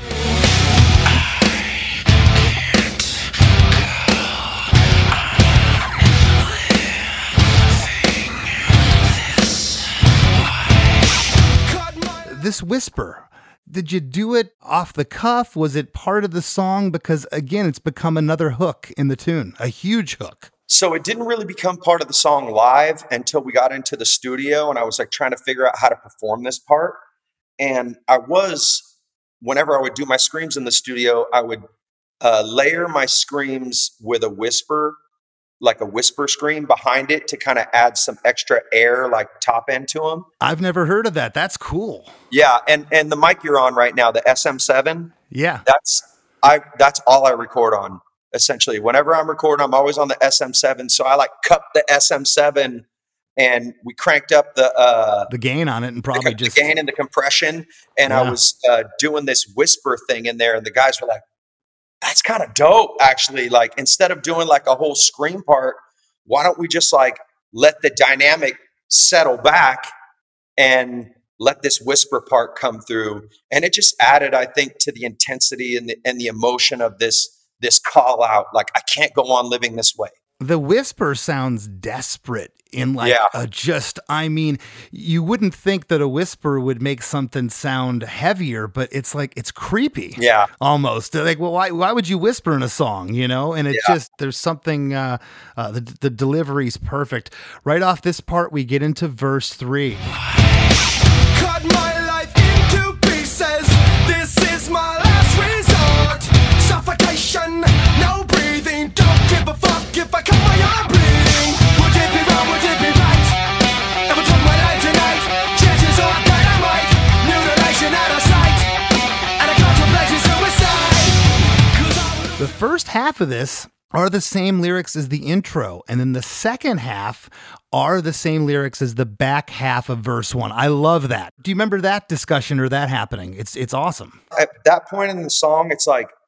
This whisper, did you do it off the cuff? Was it part of the song? Because again, it's become another hook in the tune, a huge hook. So it didn't really become part of the song live until we got into the studio, and I was like trying to figure out how to perform this part. And I was, whenever I would do my screams in the studio, I would uh, layer my screams with a whisper, like a whisper scream behind it to kind of add some extra air, like top end to them. I've never heard of that. That's cool. Yeah, and and the mic you're on right now, the S M seven, Yeah. that's I that's all I record on. Essentially, whenever I'm recording, I'm always on the S M seven. So I like cup the S M seven, and we cranked up the uh, The gain on it and probably the, just the gain and the compression. And I Yeah. was uh, doing this whisper thing in there, and the guys were like, "That's kind of dope, actually." Like, instead of doing like a whole scream part, why don't we just like let the dynamic settle back and let this whisper part come through? And it just added, I think, to the intensity and the, and the emotion of this. this call out, like, I can't go on living this way. the whisper sounds desperate in like Yeah. a just, I mean, you wouldn't think that a whisper would make something sound heavier, but it's like, it's creepy. Yeah. Almost like, well, why, why would you whisper in a song, you know? And it Yeah. just, there's something, uh, uh, the, the delivery's perfect. Right off this part, we get into verse three. Cut my life into pieces. This is my last resort. Suffocation, no breathing. Don't give a fuck if I cut my arm bleeding. Would it be wrong? Would it be right? If I took my life tonight, chances are that I might. Mutilation out of sight, and I contemplate suicide. 'Cause I The first half of this are the same lyrics as the intro, and then the second half are the same lyrics as the back half of verse one. I love that. Do you remember that discussion or that happening? It's it's awesome. At that point in the song, it's like,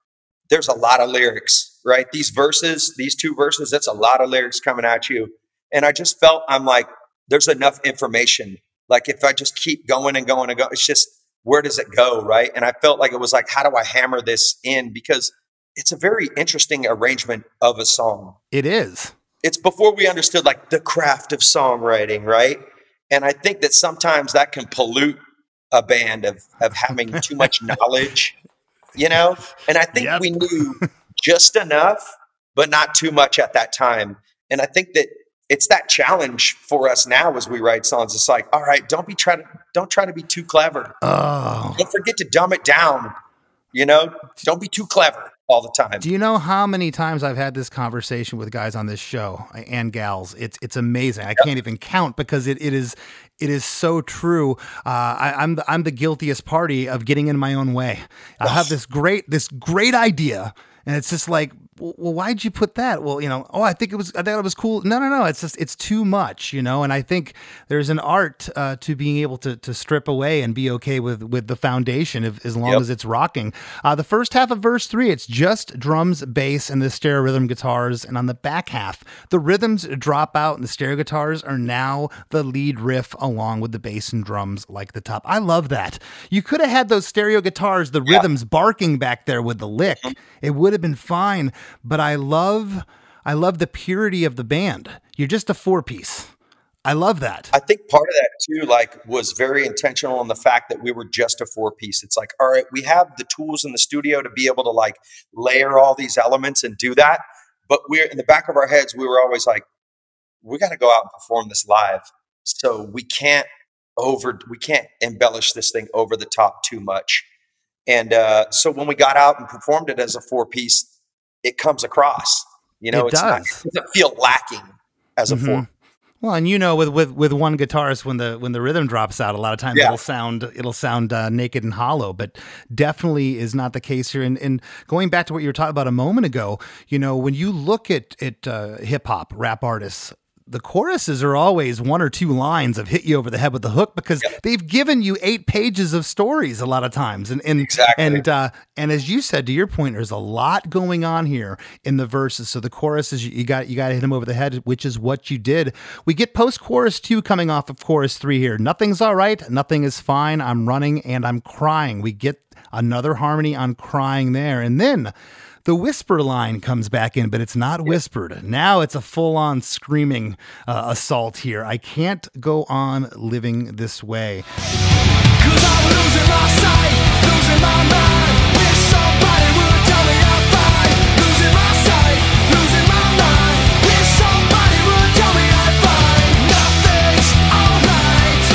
there's a lot of lyrics, right? These verses, these two verses, that's a lot of lyrics coming at you. And I just felt, I'm like, there's enough information. Like if I just keep going and going and going, it's just, where does it go, right? And I felt like it was like, how do I hammer this in? Because it's a very interesting arrangement of a song. It is. It's before we understood like the craft of songwriting, right? And I think that sometimes that can pollute a band of, of having too much knowledge, you know? And I think Yep. we knew just enough, but not too much at that time. And I think that it's that challenge for us now as we write songs. It's like, all right, don't be try to don't try to be too clever. Oh. Don't forget to dumb it down. You know, don't be too clever all the time. Do you know how many times I've had this conversation with guys on this show and gals? It's it's amazing. I Yep. can't even count because it, it is it is so true. Uh, I, I'm the, I'm the guiltiest party of getting in my own way. I have this great this great idea, and it's just like, well, why'd you put that? Well, you know, oh, I think it was, I thought it was cool. No, no, no. It's just, it's too much, you know? And I think there's an art uh, to being able to, to strip away and be okay with, with the foundation if, as long Yep. as it's rocking. Uh, the first half of verse three, it's just drums, bass, and the stereo rhythm guitars. And on the back half, the rhythms drop out and the stereo guitars are now the lead riff along with the bass and drums like the top. I love that. You could have had those stereo guitars, the Yeah. rhythms barking back there with the lick. It would have been fine. But I love, I love the purity of the band. You're just a four piece. I love that. I think part of that too, like, was very intentional in the fact that we were just a four piece. It's like, all right, we have the tools in the studio to be able to like layer all these elements and do that. But we're in the back of our heads, we were always like, we got to go out and perform this live. So we can't over, we can't embellish this thing over the top too much. And uh, so when we got out and performed it as a four piece, it comes across, you know, It it's not, does. it doesn't feel lacking as a four. Well, and you know, with, with, with one guitarist, when the when the rhythm drops out, a lot of times Yeah. it'll sound it'll sound uh, naked and hollow. But definitely is not the case here. And, and going back to what you were talking about a moment ago, you know, when you look at at uh, hip hop rap artists, the choruses are always one or two lines of hit you over the head with the hook because Yep. they've given you eight pages of stories a lot of times. And and Exactly. and uh, and as you said, to your point, there's a lot going on here in the verses. So the choruses, you got you got to hit them over the head, which is what you did. We get post chorus two coming off of chorus three here. Nothing's all right. Nothing is fine. I'm running and I'm crying. We get another harmony on crying there, and then the whisper line comes back in, but it's not whispered. Now it's a full-on screaming uh, assault here. I can't go on living this way. Cause I'm losing my sight, losing my mind. Wish somebody would tell me I'm fine. Losing my sight, losing my mind. Wish somebody would tell me I'm fine. Nothing's alright,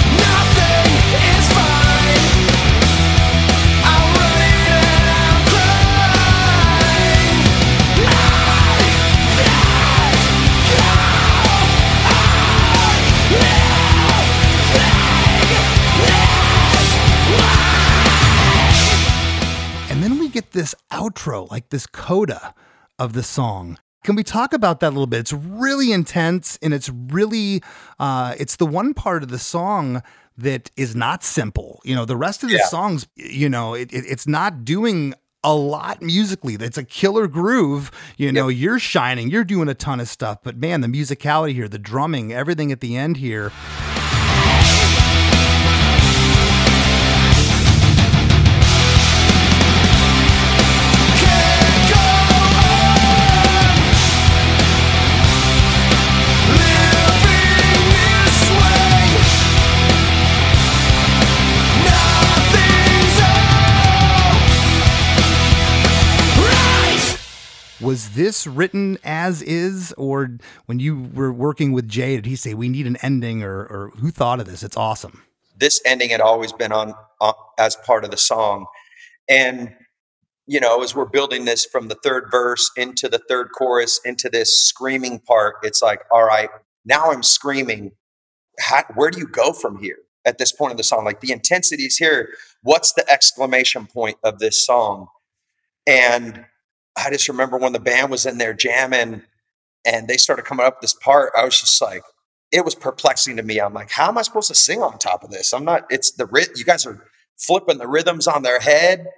nothing is fine. I'm running and I'm crying. And then we get this outro, like this coda of the song. Can we talk about that a little bit? It's really intense, and it's really, uh, it's the one part of the song that is not simple. You know, the rest of the Yeah. songs, you know, it, it, it's not doing a lot musically. It's a killer groove. You know, you're shining, you're doing a ton of stuff, but man, the musicality here, the drumming, everything at the end here. Can't go on living this way. Nothing's alright. Was this written as is, or when you were working with Jay, did he say we need an ending, or, or who thought of this? It's awesome. This ending had always been on, on as part of the song. And, you know, as we're building this from the third verse into the third chorus, into this screaming part, it's like, all right, now I'm screaming. How, where do you go from here at this point of the song? Like the intensity's here. What's the exclamation point of this song? And I just remember when the band was in there jamming and they started coming up with this part, I was just like, it was perplexing to me. I'm like, how am I supposed to sing on top of this? I'm not, it's the, ry- you guys are flipping the rhythms on their head.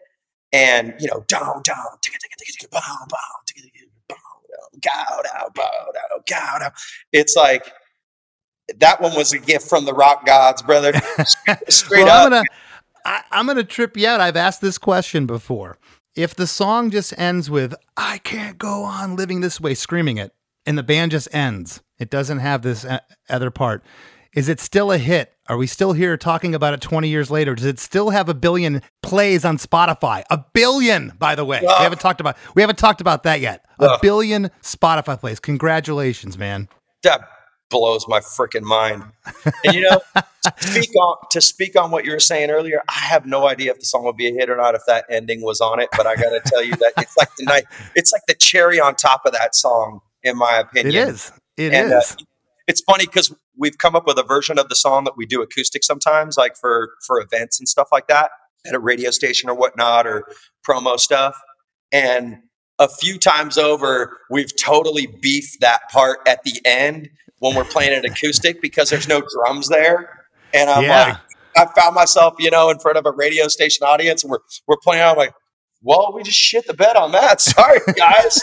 and you know, down, down, bow, bow, bow, down, bow, down, bow, down. It's like that one was a gift from the rock gods, brother. Straight well, up. I'm gonna, I, I'm gonna trip you out. I've asked this question before. If the song just ends with "I can't go on living this way," screaming it, and the band just ends, it doesn't have this other part. Is it still a hit? Are we still here talking about it twenty years later? Does it still have a billion plays on Spotify? A billion, by the way. Uh, we haven't talked about we haven't talked about that yet. A uh, billion Spotify plays. Congratulations, man. That blows my freaking mind. And you know, to speak on to speak on what you were saying earlier, I have no idea if the song would be a hit or not if that ending was on it. But I got to tell you that it's like the night. It's like the cherry on top of that song, in my opinion. It is. It and, is. Uh, it's funny because we've come up with a version of the song that we do acoustic sometimes, like for, for events and stuff like that at a radio station or whatnot, or promo stuff. And a few times over, we've totally beefed that part at the end when we're playing it acoustic because there's no drums there. And I'm yeah. like, I found myself, you know, in front of a radio station audience and we're, we're playing out. I'm like, well, we just shit the bed on that. Sorry, guys.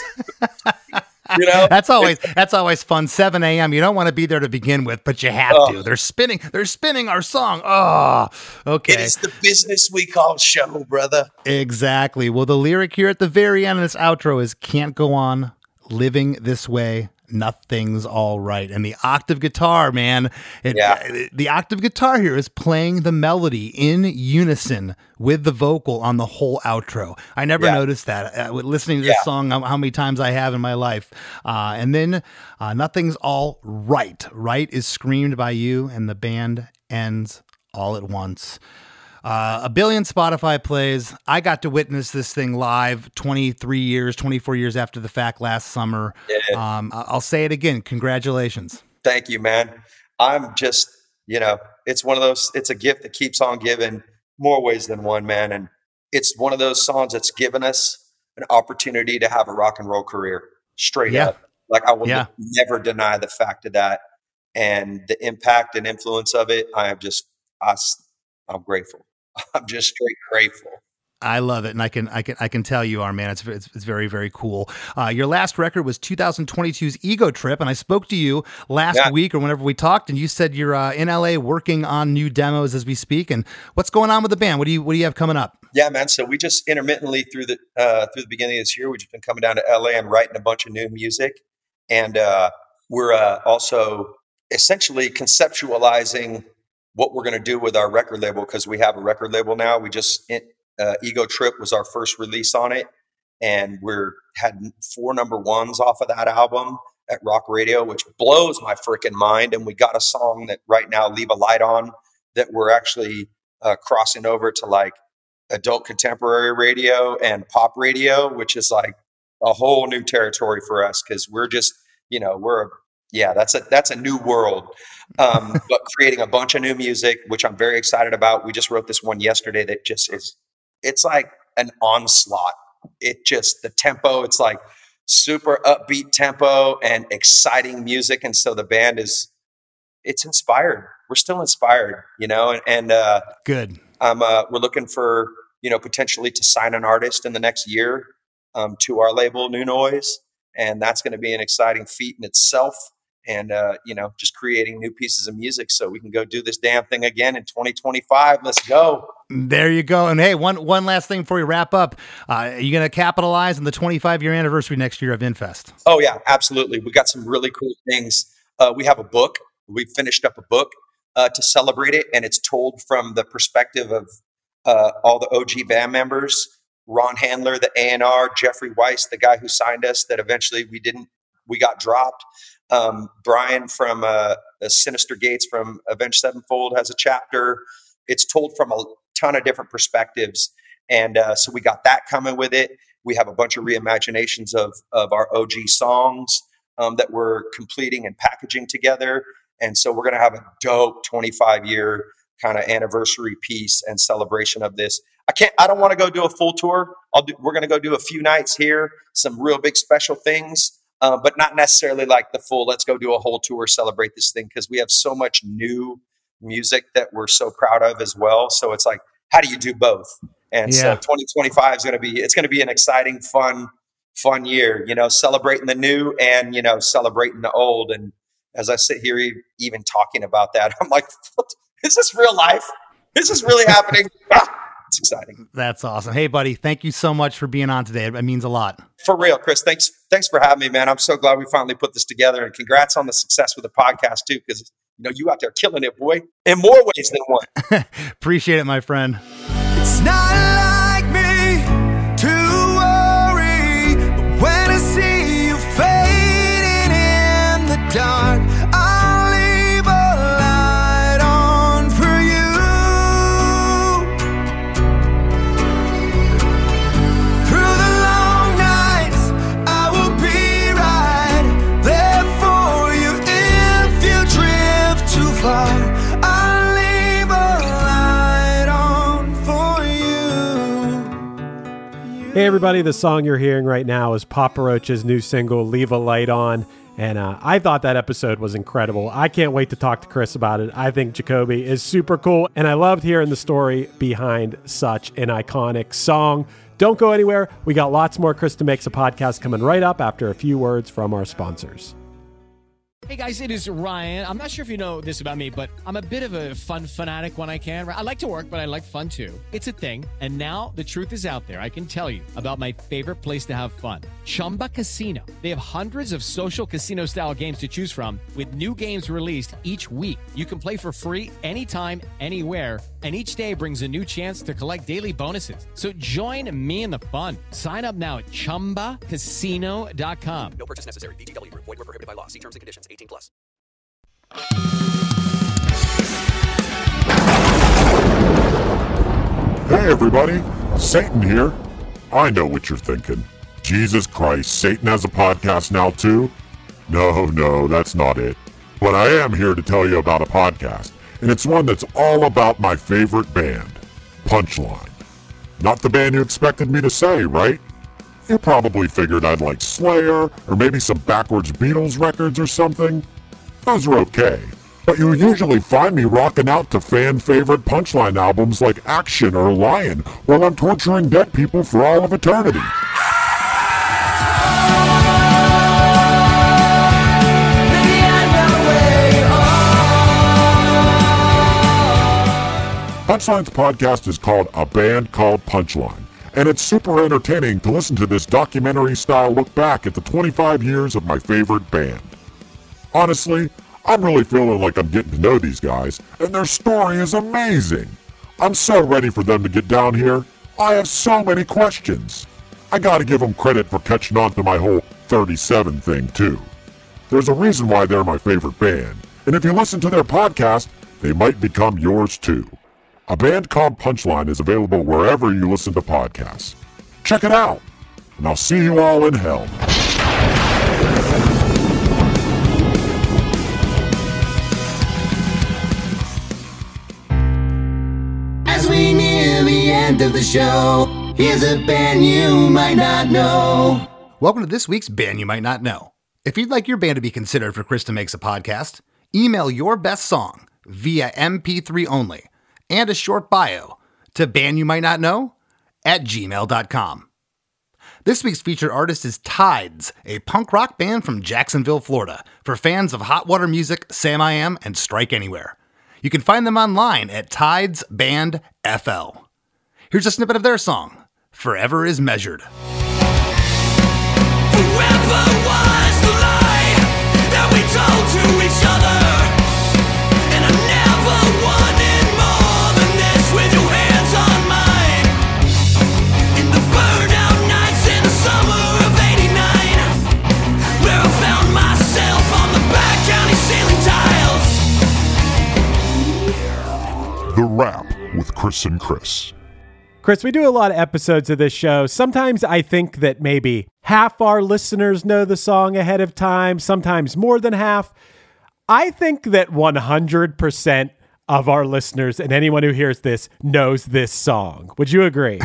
You know, that's always that's always fun. seven a.m. You don't want to be there to begin with, but you have uh, to. They're spinning. They're spinning our song. Oh, okay. It is the business we call show, brother. Exactly. Well, the lyric here at the very end of this outro is "Can't go on living this way. Nothing's all right." And the octave guitar, man, it, yeah. the octave guitar here is playing the melody in unison with the vocal on the whole outro. I never yeah. noticed that uh, listening to this yeah. song, how, how many times I have in my life. Uh, and then uh, "Nothing's all right." Right is screamed by you, and the band ends all at once. Uh, a billion Spotify plays. I got to witness this thing live twenty-three years, twenty-four years after the fact last summer. Yeah. Um, I'll say it again. Congratulations. Thank you, man. I'm just, you know, it's one of those, it's a gift that keeps on giving more ways than one, man. And it's one of those songs that's given us an opportunity to have a rock and roll career straight yeah. up. Like I will yeah. never deny the fact of that and the impact and influence of it. I am just, I, I'm grateful. I'm just straight grateful. I love it, and I can I can I can tell you are, man. It's it's, it's very very cool. Uh, your last record was two thousand twenty-two's Ego Trip, and I spoke to you last yeah. week or whenever we talked, and you said you're uh, in L A working on new demos as we speak. And what's going on with the band? What do you what do you have coming up? Yeah, man. So we just intermittently through the uh, through the beginning of this year, we've just been coming down to L A and writing a bunch of new music, and uh, we're uh, also essentially conceptualizing what we're going to do with our record label, because we have a record label now. We just uh, Ego Trip was our first release on it, and we're had four number ones off of that album at Rock Radio, which blows my freaking mind. And we got a song that right now, Leave a Light On, that we're actually uh, crossing over to like adult contemporary radio and pop radio, which is like a whole new territory for us, because we're just, you know, we're a Yeah, that's a that's a new world. Um, but creating a bunch of new music, which I'm very excited about. We just wrote this one yesterday that just is, it's like an onslaught. It just, the tempo, it's like super upbeat tempo and exciting music. And so the band is, it's inspired. We're still inspired, you know, and, and uh, good. Um, uh, we're looking for, you know, potentially to sign an artist in the next year um, to our label, New Noise. And that's going to be an exciting feat in itself. And, uh, you know, just creating new pieces of music so we can go do this damn thing again in twenty twenty-five. Let's go. There you go. And hey, one one last thing before we wrap up. Uh, are you going to capitalize on the twenty-five year anniversary next year of Infest? Oh, yeah, absolutely. We got some really cool things. Uh, we have a book. We finished up a book uh, to celebrate it. And it's told from the perspective of uh, all the O G band members. Ron Handler, the A and R, Jeffrey Weiss, the guy who signed us that eventually we didn't, we got dropped. Um, Brian from uh, Sinister Gates from Avenged Sevenfold has a chapter. It's told from a ton of different perspectives. And uh, so we got that coming with it. We have a bunch of reimaginations of, of our O G songs um, that we're completing and packaging together. And so we're going to have a dope twenty-five year kind of anniversary piece and celebration of this. I can't, I don't want to go do a full tour. I'll do, we're going to go do a few nights here, some real big special things. Uh, but not necessarily like the full, let's go do a whole tour, celebrate this thing, because we have so much new music that we're so proud of as well. So it's like, how do you do both? And Yeah. so twenty twenty-five is going to be, it's going to be an exciting, fun, fun year, you know, celebrating the new and, you know, celebrating the old. And as I sit here, e- even talking about that, I'm like, what? Is this real life? Is this really happening? Ah, it's exciting. That's awesome. Hey, buddy, thank you so much for being on today. It means a lot. For real, Chris, thanks, thanks for having me, man. I'm so glad we finally put this together, and congrats on the success with the podcast too. Cause you know, you out there killing it, boy, in more ways than one. Appreciate it, my friend. It's not like me to worry, but when I see you fading in the dark, I'll leave a light on for you. Through the long nights, I will be right there for you if you drift too far. I'll leave a light on for you. Hey everybody, the song you're hearing right now is Papa Roach's new single, Leave a Light On. And uh, I thought that episode was incredible. I can't wait to talk to Chris about it. I think Jacoby is super cool, and I loved hearing the story behind such an iconic song. Don't go anywhere. We got lots more Krista Makes a Podcast coming right up after a few words from our sponsors. Hey guys, it is Ryan. I'm not sure if you know this about me, but I'm a bit of a fun fanatic when I can. I like to work, but I like fun too. It's a thing. And now the truth is out there. I can tell you about my favorite place to have fun. Chumba Casino. They have hundreds of social casino style games to choose from with new games released each week. You can play for free anytime, anywhere. And each day brings a new chance to collect daily bonuses. So join me in the fun. Sign up now at chumba casino dot com. No purchase necessary. V G W. Void where prohibited by law. See terms and conditions. eighteen plus. Hey everybody, Satan here. I know what you're thinking. Jesus Christ, Satan has a podcast now too? No, no, that's not it. But I am here to tell you about a podcast, and it's one that's all about my favorite band, Punchline. Not the band you expected me to say, right? You probably figured I'd like Slayer, or maybe some backwards Beatles records or something. Those are okay. But you usually find me rocking out to fan-favorite Punchline albums like Action or Lion while I'm torturing dead people for all of eternity. Punchline's podcast is called A Band Called Punchline, and it's super entertaining to listen to this documentary-style look back at the twenty-five years of my favorite band. Honestly, I'm really feeling like I'm getting to know these guys, and their story is amazing. I'm so ready for them to get down here. I have so many questions. I gotta give them credit for catching on to my whole thirty-seven thing, too. There's a reason why they're my favorite band, and if you listen to their podcast, they might become yours too. A Band Called Punchline is available wherever you listen to podcasts. Check it out, and I'll see you all in hell. As we near the end of the show, here's a band you might not know. Welcome to this week's Band You Might Not Know. If you'd like your band to be considered for Krista Makes a Podcast, email your best song via M P three only and a short bio to bandyoumightnotknow at gmail dot com. This week's featured artist is Tides, a punk rock band from Jacksonville, Florida, for fans of Hot Water Music, Sam I Am, and Strike Anywhere. You can find them online at Tides Band F L. Here's a snippet of their song, Forever is Measured. Forever was the lie that we told to each other, and I never wanted more than this with your hands on mine. In the burnout nights in the summer of eighty-nine, where I found myself on the back county ceiling tiles. The Rap with Chris and Chris. Chris, we do a lot of episodes of this show. Sometimes I think that maybe half our listeners know the song ahead of time, sometimes more than half. I think that one hundred percent of our listeners and anyone who hears this knows this song. Would you agree?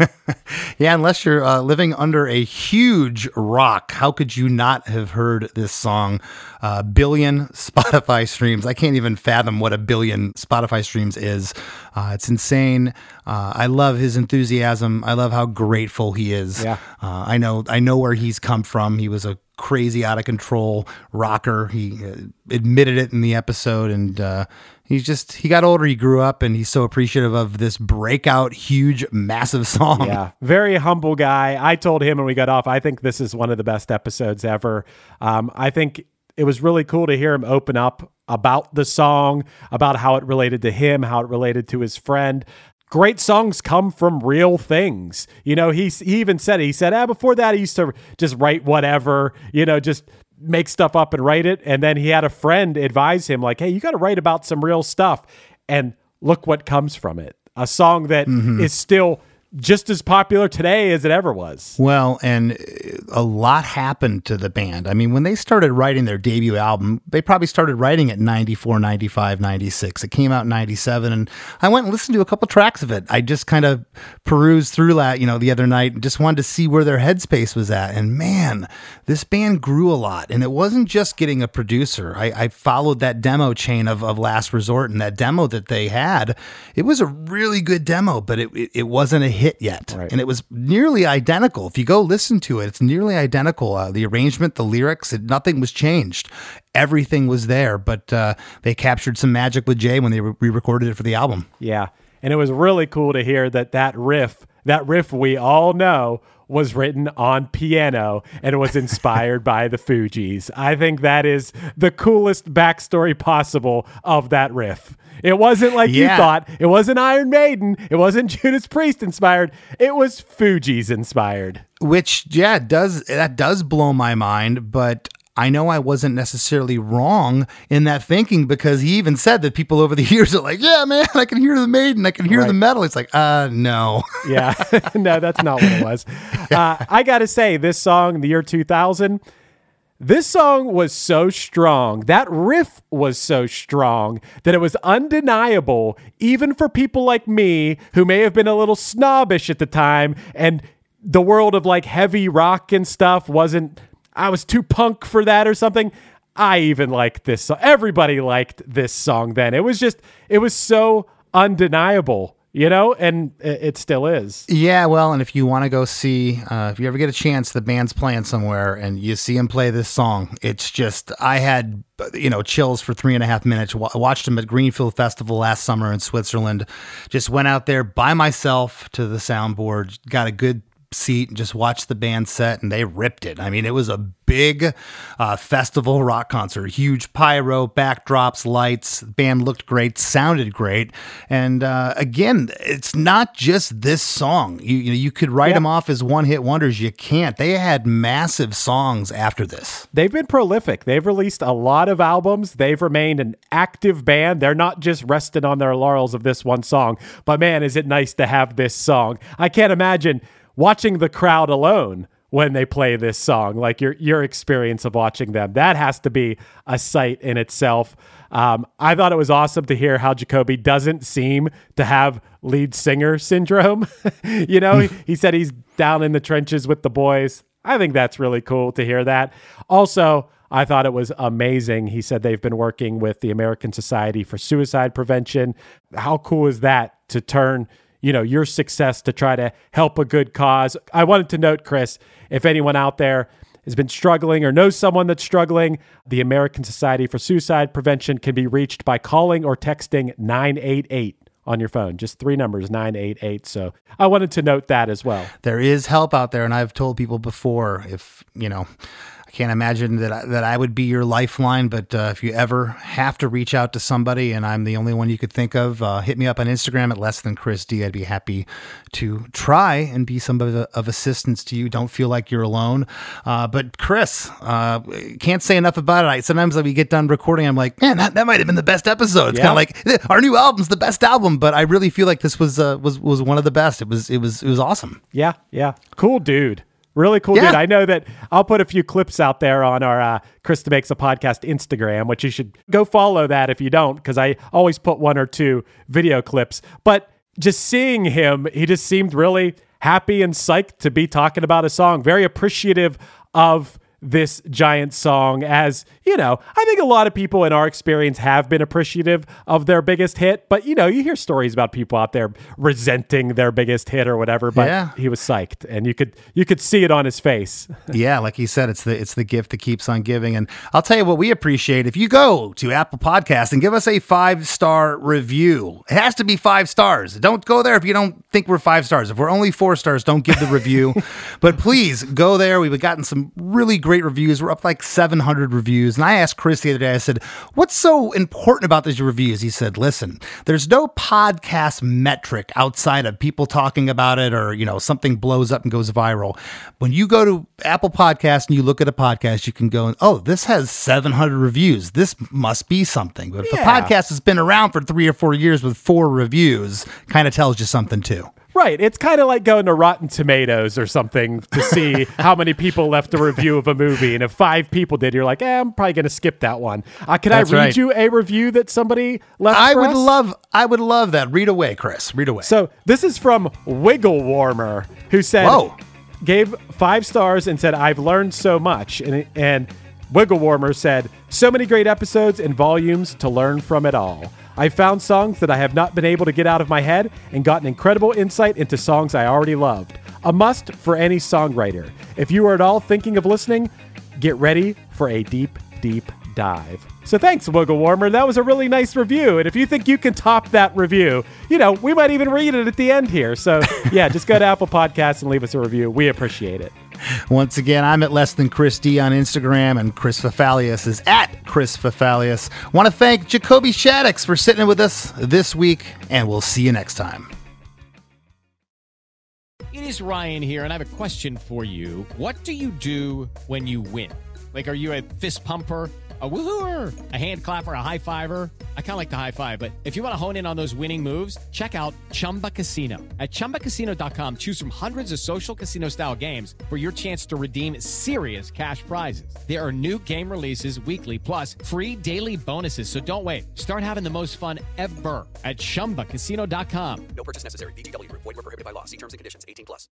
Yeah, unless you're uh, living under a huge rock, how could you not have heard this song? A uh, billion Spotify streams. I can't even fathom what a billion Spotify streams is. Uh, it's insane. Uh, I love his enthusiasm. I love how grateful he is. Yeah. Uh, I know. I know where he's come from. He was a crazy, out of control rocker. He uh, admitted it in the episode, and uh, he's just he got older. He grew up, and he's so appreciative of this breakout, huge, massive song. Yeah, very humble guy. I told him when we got off, I think this is one of the best episodes ever. Um, I think it was really cool to hear him open up about the song, about how it related to him, how it related to his friend. Great songs come from real things. You know, he, he even said, he said, ah, before that, I used to just write whatever, you know, just make stuff up and write it. And then he had a friend advise him like, hey, you got to write about some real stuff. And look what comes from it. A song that mm-hmm. is still just as popular today as it ever was. Well, and a lot happened to the band. I mean, when they started writing their debut album, they probably started writing it in ninety-four, ninety-five, ninety-six. It came out in ninety-seven, and I went and listened to a couple tracks of it. I just kind of perused through that, you know, the other night and just wanted to see where their headspace was at. And man, this band grew a lot. And it wasn't just getting a producer. I, I followed that demo chain of, of Last Resort, and that demo that they had, it was a really good demo, but it, it, it wasn't a hit yet. Right. And it was nearly identical. If you go listen to it, it's nearly identical. Uh, the arrangement, the lyrics, it, nothing was changed. Everything was there, but uh, they captured some magic with Jay when they re- re-recorded it for the album. Yeah. And it was really cool to hear that that riff, that riff we all know was written on piano and was inspired by the Fugees. I think that is the coolest backstory possible of that riff. It wasn't like yeah. you thought. It wasn't Iron Maiden. It wasn't Judas Priest inspired. It was Fugees inspired. Which, yeah, does that does blow my mind, but I know I wasn't necessarily wrong in that thinking, because he even said that people over the years are like, yeah, man, I can hear the Maiden. I can hear right. the metal. It's like, uh, no. Yeah, no, that's not what it was. Uh, I got to say, this song, the year two thousand, this song was so strong. That riff was so strong that it was undeniable, even for people like me who may have been a little snobbish at the time, and the world of like heavy rock and stuff wasn't, I was too punk for that or something. I even liked this song. Everybody liked this song then. It was just, it was so undeniable, you know, and it still is. Yeah, well, and if you want to go see, uh, if you ever get a chance, the band's playing somewhere and you see them play this song, it's just, I had, you know, chills for three and a half minutes. I watched them at Greenfield Festival last summer in Switzerland. Just went out there by myself to the soundboard, got a good seat and just watched the band set, and they ripped it. I mean, it was a big uh, festival rock concert, huge pyro, backdrops, lights. The band looked great, sounded great, and uh, again, it's not just this song. You you, know, you could write yeah. them off as one-hit wonders. You can't. They had massive songs after this. They've been prolific. They've released a lot of albums. They've remained an active band. They're not just resting on their laurels of this one song, but man, is it nice to have this song. I can't imagine watching the crowd alone when they play this song, like your your experience of watching them. That has to be a sight in itself. Um, I thought it was awesome to hear how Jacoby doesn't seem to have lead singer syndrome. you know, he, he said he's down in the trenches with the boys. I think that's really cool to hear that. Also, I thought it was amazing. He said they've been working with the American Society for Suicide Prevention. How cool is that to turn, you know, your success to try to help a good cause? I wanted to note, Chris, if anyone out there has been struggling or knows someone that's struggling, the American Society for Suicide Prevention can be reached by calling or texting nine eight eight on your phone. Just three numbers, nine eight eight. So I wanted to note that as well. There is help out there, and I've told people before, if, you know, can't imagine that I, that I would be your lifeline, but uh, if you ever have to reach out to somebody and I'm the only one you could think of, uh, hit me up on Instagram at less than Chris D. I'd be happy to try and be somebody of, of assistance to you. Don't feel like you're alone. Uh, but Chris, uh, can't say enough about it. I, sometimes when we get done recording, I'm like, man, that, that might have been the best episode. It's yeah. kind of like our new album's the best album, but I really feel like this was uh, was was one of the best. It was it was it was awesome. Yeah, yeah, cool dude. Really cool Yeah. dude. I know that I'll put a few clips out there on our uh, Krista Makes a Podcast Instagram, which you should go follow that if you don't, because I always put one or two video clips. But just seeing him, he just seemed really happy and psyched to be talking about a song, very appreciative of this giant song. As you know, I think a lot of people in our experience have been appreciative of their biggest hit, but you know, you hear stories about people out there resenting their biggest hit or whatever, but Yeah. he was psyched and you could you could see it on his face. Yeah, like he said, it's the it's the gift that keeps on giving. And I'll tell you what we appreciate. If you go to Apple Podcasts and give us a five-star review, it has to be five stars. Don't go there if you don't think we're five stars. If we're only four stars, don't give the review. But please go there. We've gotten some really great reviews. We're up like seven hundred reviews. And I asked Chris the other day, I said, what's so important about these reviews? He said, listen, there's no podcast metric outside of people talking about it or, you know, something blows up and goes viral. When you go to Apple Podcasts and you look at a podcast, you can go, oh, this has seven hundred reviews. This must be something. But if Yeah. a podcast has been around for three or four years with four reviews, kind of tells you something too. Right. It's kind of like going to Rotten Tomatoes or something to see how many people left a review of a movie. And if five people did, you're like, eh, I'm probably going to skip that one. Uh, can That's I read right. you a review that somebody left I for would us? love, I would love that. Read away, Chris. Read away. So this is from Wiggle Warmer, who said, Whoa. gave five stars and said, I've learned so much. And, and Wiggle Warmer said, so many great episodes and volumes to learn from it all. I found songs that I have not been able to get out of my head and gotten incredible insight into songs I already loved. A must for any songwriter. If you are at all thinking of listening, get ready for a deep, deep dive. So thanks, Wiggle Warmer. That was a really nice review. And if you think you can top that review, you know, we might even read it at the end here. So yeah, just go to Apple Podcasts and leave us a review. We appreciate it. Once again, I'm at Less Than Chris D on Instagram, and Chris Fafalius is at Chris Fafalius. Want to thank Jacoby Shaddix for sitting with us this week, and we'll see you next time. It is Ryan here, and I have a question for you. What do you do when you win? Like, are you a fist pumper, a woohooer, a hand clapper, a high fiver? I kind of like the high five, but if you want to hone in on those winning moves, check out Chumba Casino. At chumba casino dot com, choose from hundreds of social casino style games for your chance to redeem serious cash prizes. There are new game releases weekly, plus free daily bonuses. So don't wait. Start having the most fun ever at chumba casino dot com. No purchase necessary. V G W. Void where prohibited by law. See terms and conditions. eighteen plus.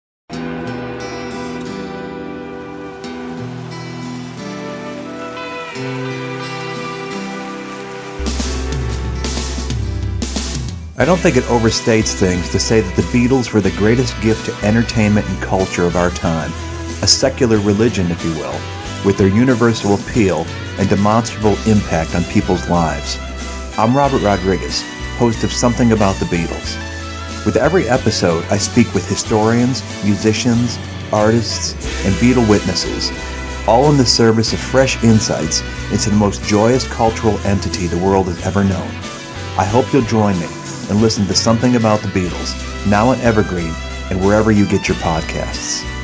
I don't think it overstates things to say that the Beatles were the greatest gift to entertainment and culture of our time, a secular religion, if you will, with their universal appeal and demonstrable impact on people's lives. I'm Robert Rodriguez, host of Something About the Beatles. With every episode, I speak with historians, musicians, artists, and Beatle witnesses, all in the service of fresh insights into the most joyous cultural entity the world has ever known. I hope you'll join me and listen to Something About the Beatles, now on Evergreen and wherever you get your podcasts.